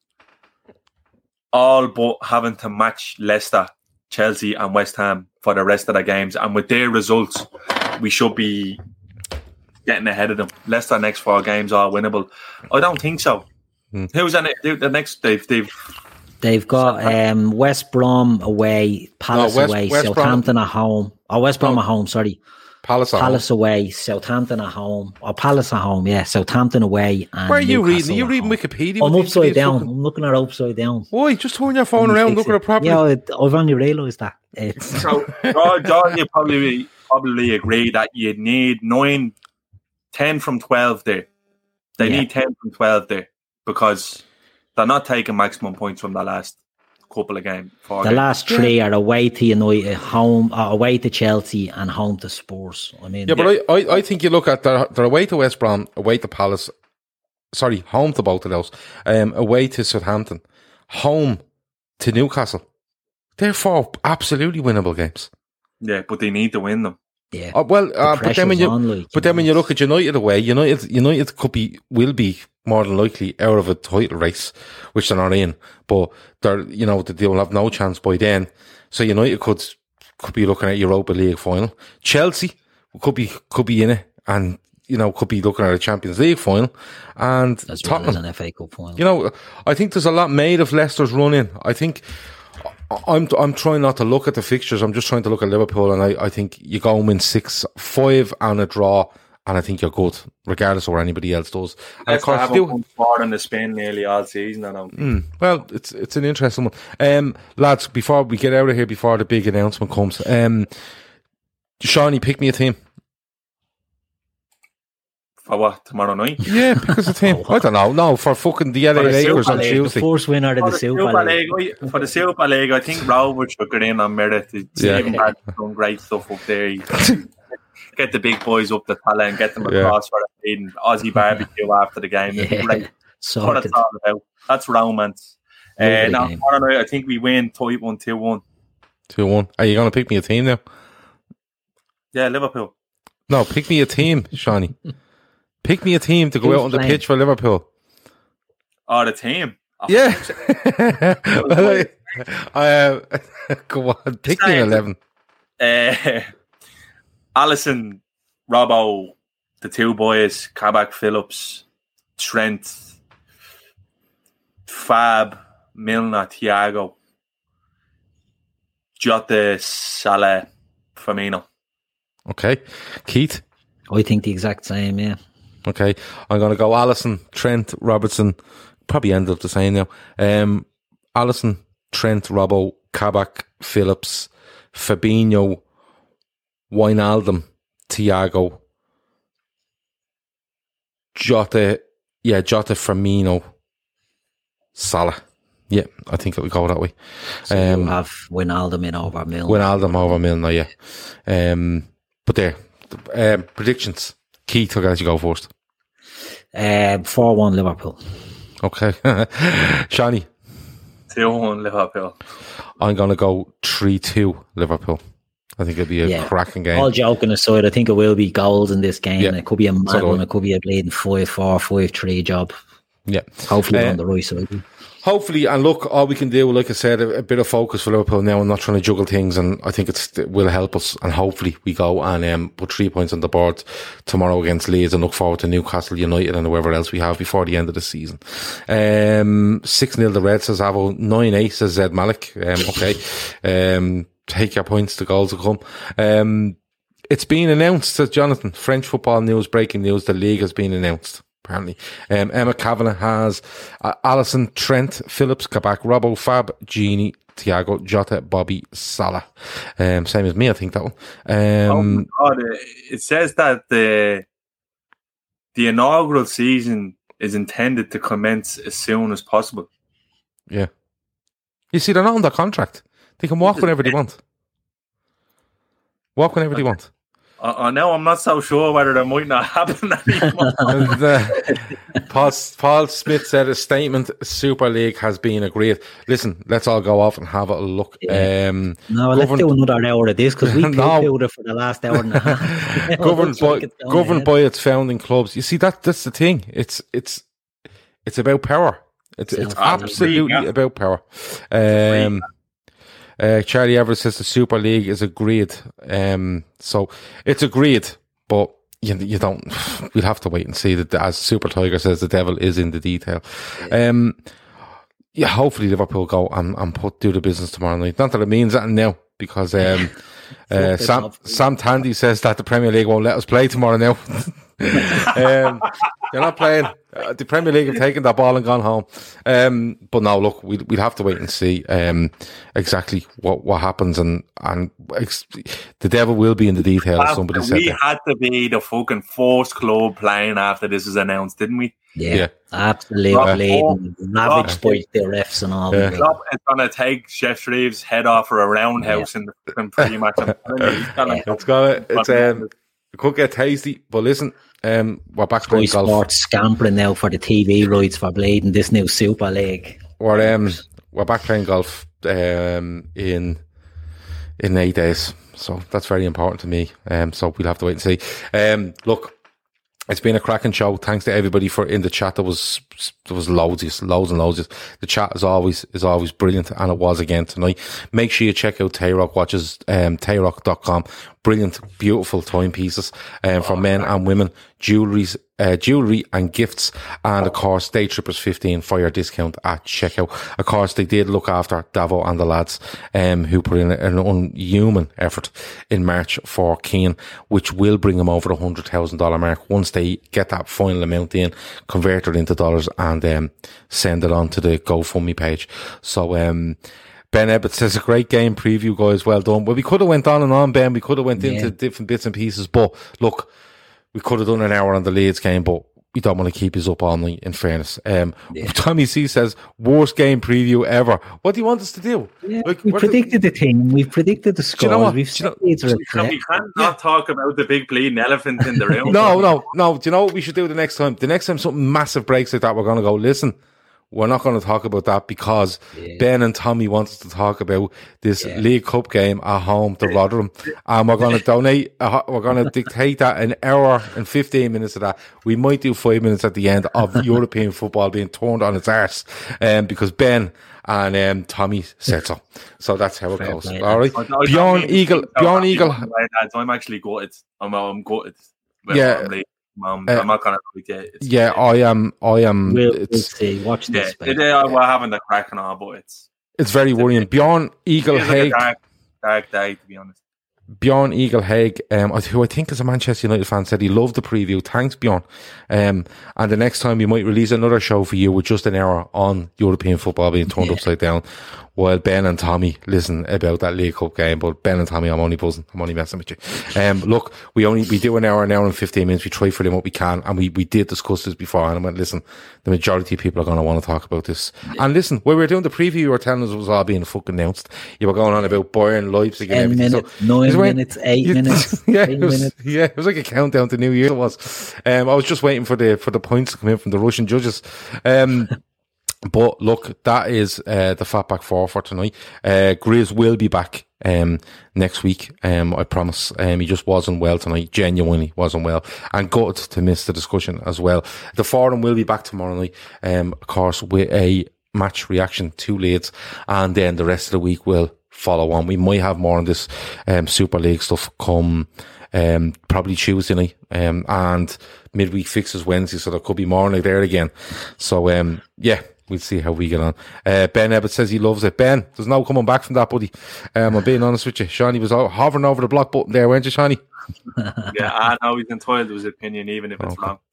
all but having to match Leicester, Chelsea and West Ham for the rest of the games. And with their results, we should be getting ahead of them. Leicester next four games are winnable. I don't think so. Hmm. Who's in it? The next, they've... They've, they've got um, West Brom away, Palace no, West, away, West Southampton Brom. at home. Oh, West Brom no. at home, sorry. Palace, Palace away, Southampton at home, or Palace at home, yeah, Southampton away. And where are you Newcastle reading? Are you reading home. Wikipedia? I'm upside down. Fucking... I'm looking at upside down. Why? Just turn your phone around, look at it properly. Yeah, I've only realised that. It's... So, John, you probably probably agree that you need nine, ten from twelve there. They yeah. need ten from twelve there because they're not taking maximum points from the last couple of games. The games. last three are away to United, home, uh, away to Chelsea, and home to Spurs. I mean, yeah, but yeah. I, I, I think you look at they're, they're away to West Brom, away to Palace. Sorry, home to both of those. Um, away to Southampton, home to Newcastle. They're four absolutely winnable games. Yeah, but they need to win them. Yeah. Uh, well, uh, the but then when you, on, like, but then when you look at United away, United, United could be, will be more than likely out of a title race, which they're not in. But they're, you know, they will have no chance by then. So United could could be looking at Europa League final. Chelsea could be could be in it, and you know could be looking at a Champions League final. And as Tottenham, well as an F A Cup final. You know, I think there's a lot made of Leicester's run in. I think. I'm I'm trying not to look at the fixtures. I'm just trying to look at Liverpool, and I, I think you go and win six, five, and a draw, and I think you're good, regardless of what anybody else does. And of course, have do far in the Spain nearly all season. I don't mm, well, it's it's an interesting one, um, lads. Before we get out of here, before the big announcement comes, um, Shawnee, pick me a team. For what, tomorrow night? Yeah, because of him. I don't know. No, for fucking the L A Lakers on Tuesday. The first winner of the, the Super, Super League. League. For the Super League, I think Rovers should get in on merit. Yeah. Stephen had done great stuff up there. He, get the big boys up the tally and get them across yeah. for the eating Aussie barbecue after the game. Yeah. Right. That's what it's all about. That's romance. Uh, now, I, I think we win tight one, two one. two one. Are you going to pick me a team now? Yeah, Liverpool. No, pick me a team, Shawnee. Pick me a team to go Who's out on the playing? pitch for Liverpool. Oh, the team? Oh, yeah. well, I, uh, go on, pick me an eleven. Uh, Alisson, Robbo, the two boys, Kabak, Phillips, Trent, Fab, Milner, Thiago, Jota, Salah, Firmino. Okay. Keith? I think the exact same, yeah. Okay. I'm going to go Alisson, Trent, Robertson. Probably end up the same now. Um, Alisson, Trent, Robbo, Kabak, Phillips, Fabinho, Wijnaldum, Thiago, Jota, yeah, Jota, Firmino, Salah. Yeah, I think it would go that way. So um, we'll have Wijnaldum in over Milner. Wijnaldum over Milner, yeah. Um, but there, um, predictions. Keith, I'll let you go first. Um, four one Liverpool. Okay. Shawnee? two one Liverpool. I'm going to go three two Liverpool. I think it'll be a yeah. cracking game. All joking aside, I think it will be goals in this game. Yeah. It could be a mad so one. It could be a bleeding five four, five three job. Yeah. Hopefully uh, on the right side. Hopefully, and look, all we can do, like I said, a, a bit of focus for Liverpool now and not trying to juggle things, and I think it's, it will help us, and hopefully we go and um, put three points on the board tomorrow against Leeds and look forward to Newcastle United and whoever else we have before the end of the season. Um, six nil the Reds, says Avo. nine eight says Zed Malik. Um, okay. Um, take your points, the goals will come. Um, it's been announced, says Jonathan, French football news, breaking news, the league has been announced. Apparently, um, Emma Kavanagh has uh, Alisson, Trent, Phillips, Kabak, Robbo, Fab, Gini, Thiago, Jota, Bobby, Salah. Um, same as me, I think that one. Um, oh my God, it says that the the inaugural season is intended to commence as soon as possible. Yeah, you see, they're not under contract. They can walk whenever they want. Walk whenever they want. Uh, now I'm not so sure whether that might not happen anymore. and, uh, Paul, Paul Smith said a statement, Super League has been agreed. Listen, let's all go off and have a look. Yeah. Um, no, let's governed, do another hour of this because we no, poo-pooed it for the last hour and a half. governed by, governed by its founding clubs. You see, that that's the thing. It's it's it's about power. It's, it's absolutely yeah. about power. Um Uh, Charlie Everett says the Super League is agreed. Um, so it's agreed, but you, you don't, we'll have to wait and see that, as Super Tiger says, the devil is in the detail. Um, yeah, hopefully Liverpool go and, and put, do the business tomorrow night. Not that it means that now, because, um, uh, Sam, Sam Tandy says that the Premier League won't let us play tomorrow now. um, they're not playing. Uh, the Premier League have taken that ball and gone home. Um, but no, look, we'd, we'd have to wait and see um, exactly what, what happens, and and ex- the devil will be in the detail. As somebody we said, we had to be the fucking first club playing after this was announced, didn't we? Yeah, yeah. Yeah. absolutely. Ravaged by the refs and all. Yeah. Klopp is gonna take Chef Shreve's head off for a roundhouse yeah. in the fucking pre-match. yeah. It's got it's um, it could get tasty, but listen. Um, we're back playing golf. Sports scampering now for the T V rights for bleeding this new Super League. We're um, we're back playing golf um in in eight days, so that's very important to me. Um, so we'll have to wait and see. Um, look, it's been a cracking show. Thanks to everybody for in the chat. There was there was loads, loads and loads. The chat is always is always brilliant, and it was again tonight. Make sure you check out Tayrock Watches, um, tayrock dot com. Brilliant, beautiful timepieces um, for men and women, jewelries, uh, jewelry and gifts, and of course, Day Trippers fifteen for your discount at checkout. Of course, they did look after Davo and the lads, um, who put in an unhuman effort in March for Keane, which will bring them over the hundred thousand dollar mark once they get that final amount in, convert it into dollars, and um, send it on to the GoFundMe page. So, um. Ben Ebbett says, a great game preview, guys. Well done. Well, we could have went on and on, Ben. We could have went yeah. into different bits and pieces. But look, we could have done an hour on the Leeds game. But you don't want to keep us up all night, in fairness. Um, yeah. Tommy C says, worst game preview ever. What do you want us to do? Yeah, like, we predicted the, the thing. We've predicted the scores. You know We've said you know, can we can't yeah. not talk about the big bleeding elephant in the room. no, no, no. Do you know what we should do the next time? The next time something massive breaks like that, we're going to go, listen, we're not going to talk about that because yeah. Ben and Tommy want us to talk about this yeah. League Cup game at home to Rotherham, and we're going to donate. Uh, we're going to dictate that an hour and fifteen minutes of that. We might do five minutes at the end of European football being turned on its arse, um, because Ben and um, Tommy said so. So that's how it Fair goes. Play, All right, Bjorn Eagle, Bjorn Eagle. I'm actually gutted. I'm, I'm gutted. Yeah. Um, uh, I'm not gonna get it. Yeah, I am. I am. We'll, it's, we'll see. Watch this. Yeah, they are, we're having the crack and all, but it's it's very it's worrying. A, Bjorn Eagle Haig, like dark, dark day, to be honest. Bjorn Eagle Haig, um, who I think is a Manchester United fan, said he loved the preview. Thanks, Bjorn. Um, and the next time we might release another show for you with just an hour on European football being turned yeah. upside down, while Ben and Tommy listen about that League Cup game. But Ben and Tommy, I'm only buzzing. I'm only messing with you. Um, look, we only we do an hour, an hour and fifteen minutes. We try for them what we can, and we we did discuss this before. And I went, listen, the majority of people are going to want to talk about this. Yeah. And listen, when we were doing the preview, you were telling us it was all being fucking announced. You were going on about Bayern, Leipzig, and everything. Minutes, so, nine went, minutes, eight you, minutes. Yeah, eight it was, minutes. yeah, it was like a countdown to New Year. It was. Um, I was just waiting for the for the points to come in from the Russian judges. Um. But look, that is uh, the Fatback Four for tonight. Uh, Grizz will be back um, next week. Um, I promise. Um, he just wasn't well tonight. Genuinely wasn't well, and gutted to miss the discussion as well. The forum will be back tomorrow night. Um, of course, with a match reaction to Leeds, and then the rest of the week will follow on. We might have more on this um, Super League stuff come um, probably Tuesday night, um, and midweek fixes Wednesday, so there could be more like there again. So um, yeah. We'll see how we get on. Uh, Ben Ebbett says he loves it. Ben, there's no coming back from that, buddy. Um, I'm being honest with you. Shawnee was hovering over the block button there, weren't you, Shawnee? Yeah, I know he's entitled to his opinion, even if it's okay. wrong.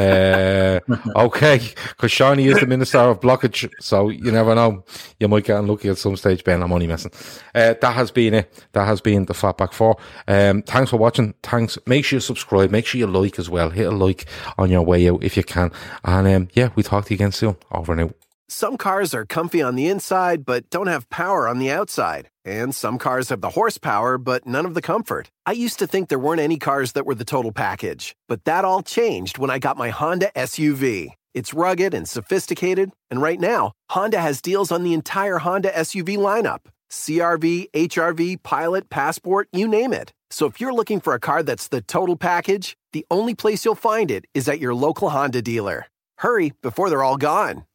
uh, okay, because Shawnee is the Minister of Blockage, so you never know. You might get unlucky at some stage, Ben. I'm only messing. Uh, that has been it. That has been the Fatback Four. Um, thanks for watching. Thanks. Make sure you subscribe. Make sure you like as well. Hit a like on your way out if you can. And um, yeah, we talk to you again soon. Over and out. Some cars are comfy on the inside, but don't have power on the outside. And some cars have the horsepower, but none of the comfort. I used to think there weren't any cars that were the total package. But that all changed when I got my Honda S U V. It's rugged and sophisticated. And right now, Honda has deals on the entire Honda S U V lineup. C R V, H R V, Pilot, Passport, you name it. So if you're looking for a car that's the total package, the only place you'll find it is at your local Honda dealer. Hurry before they're all gone.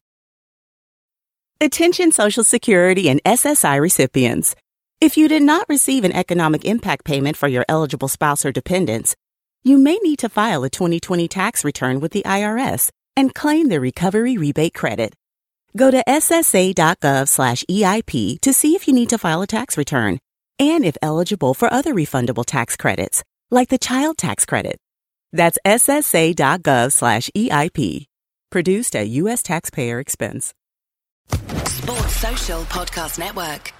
Attention Social Security and S S I recipients. If you did not receive an economic impact payment for your eligible spouse or dependents, you may need to file a twenty twenty tax return with the I R S and claim the Recovery Rebate Credit. Go to ssa.gov slash EIP to see if you need to file a tax return and if eligible for other refundable tax credits, like the child tax credit. That's ssa.gov slash EIP. Produced at U S taxpayer expense. Sports Social Podcast Network.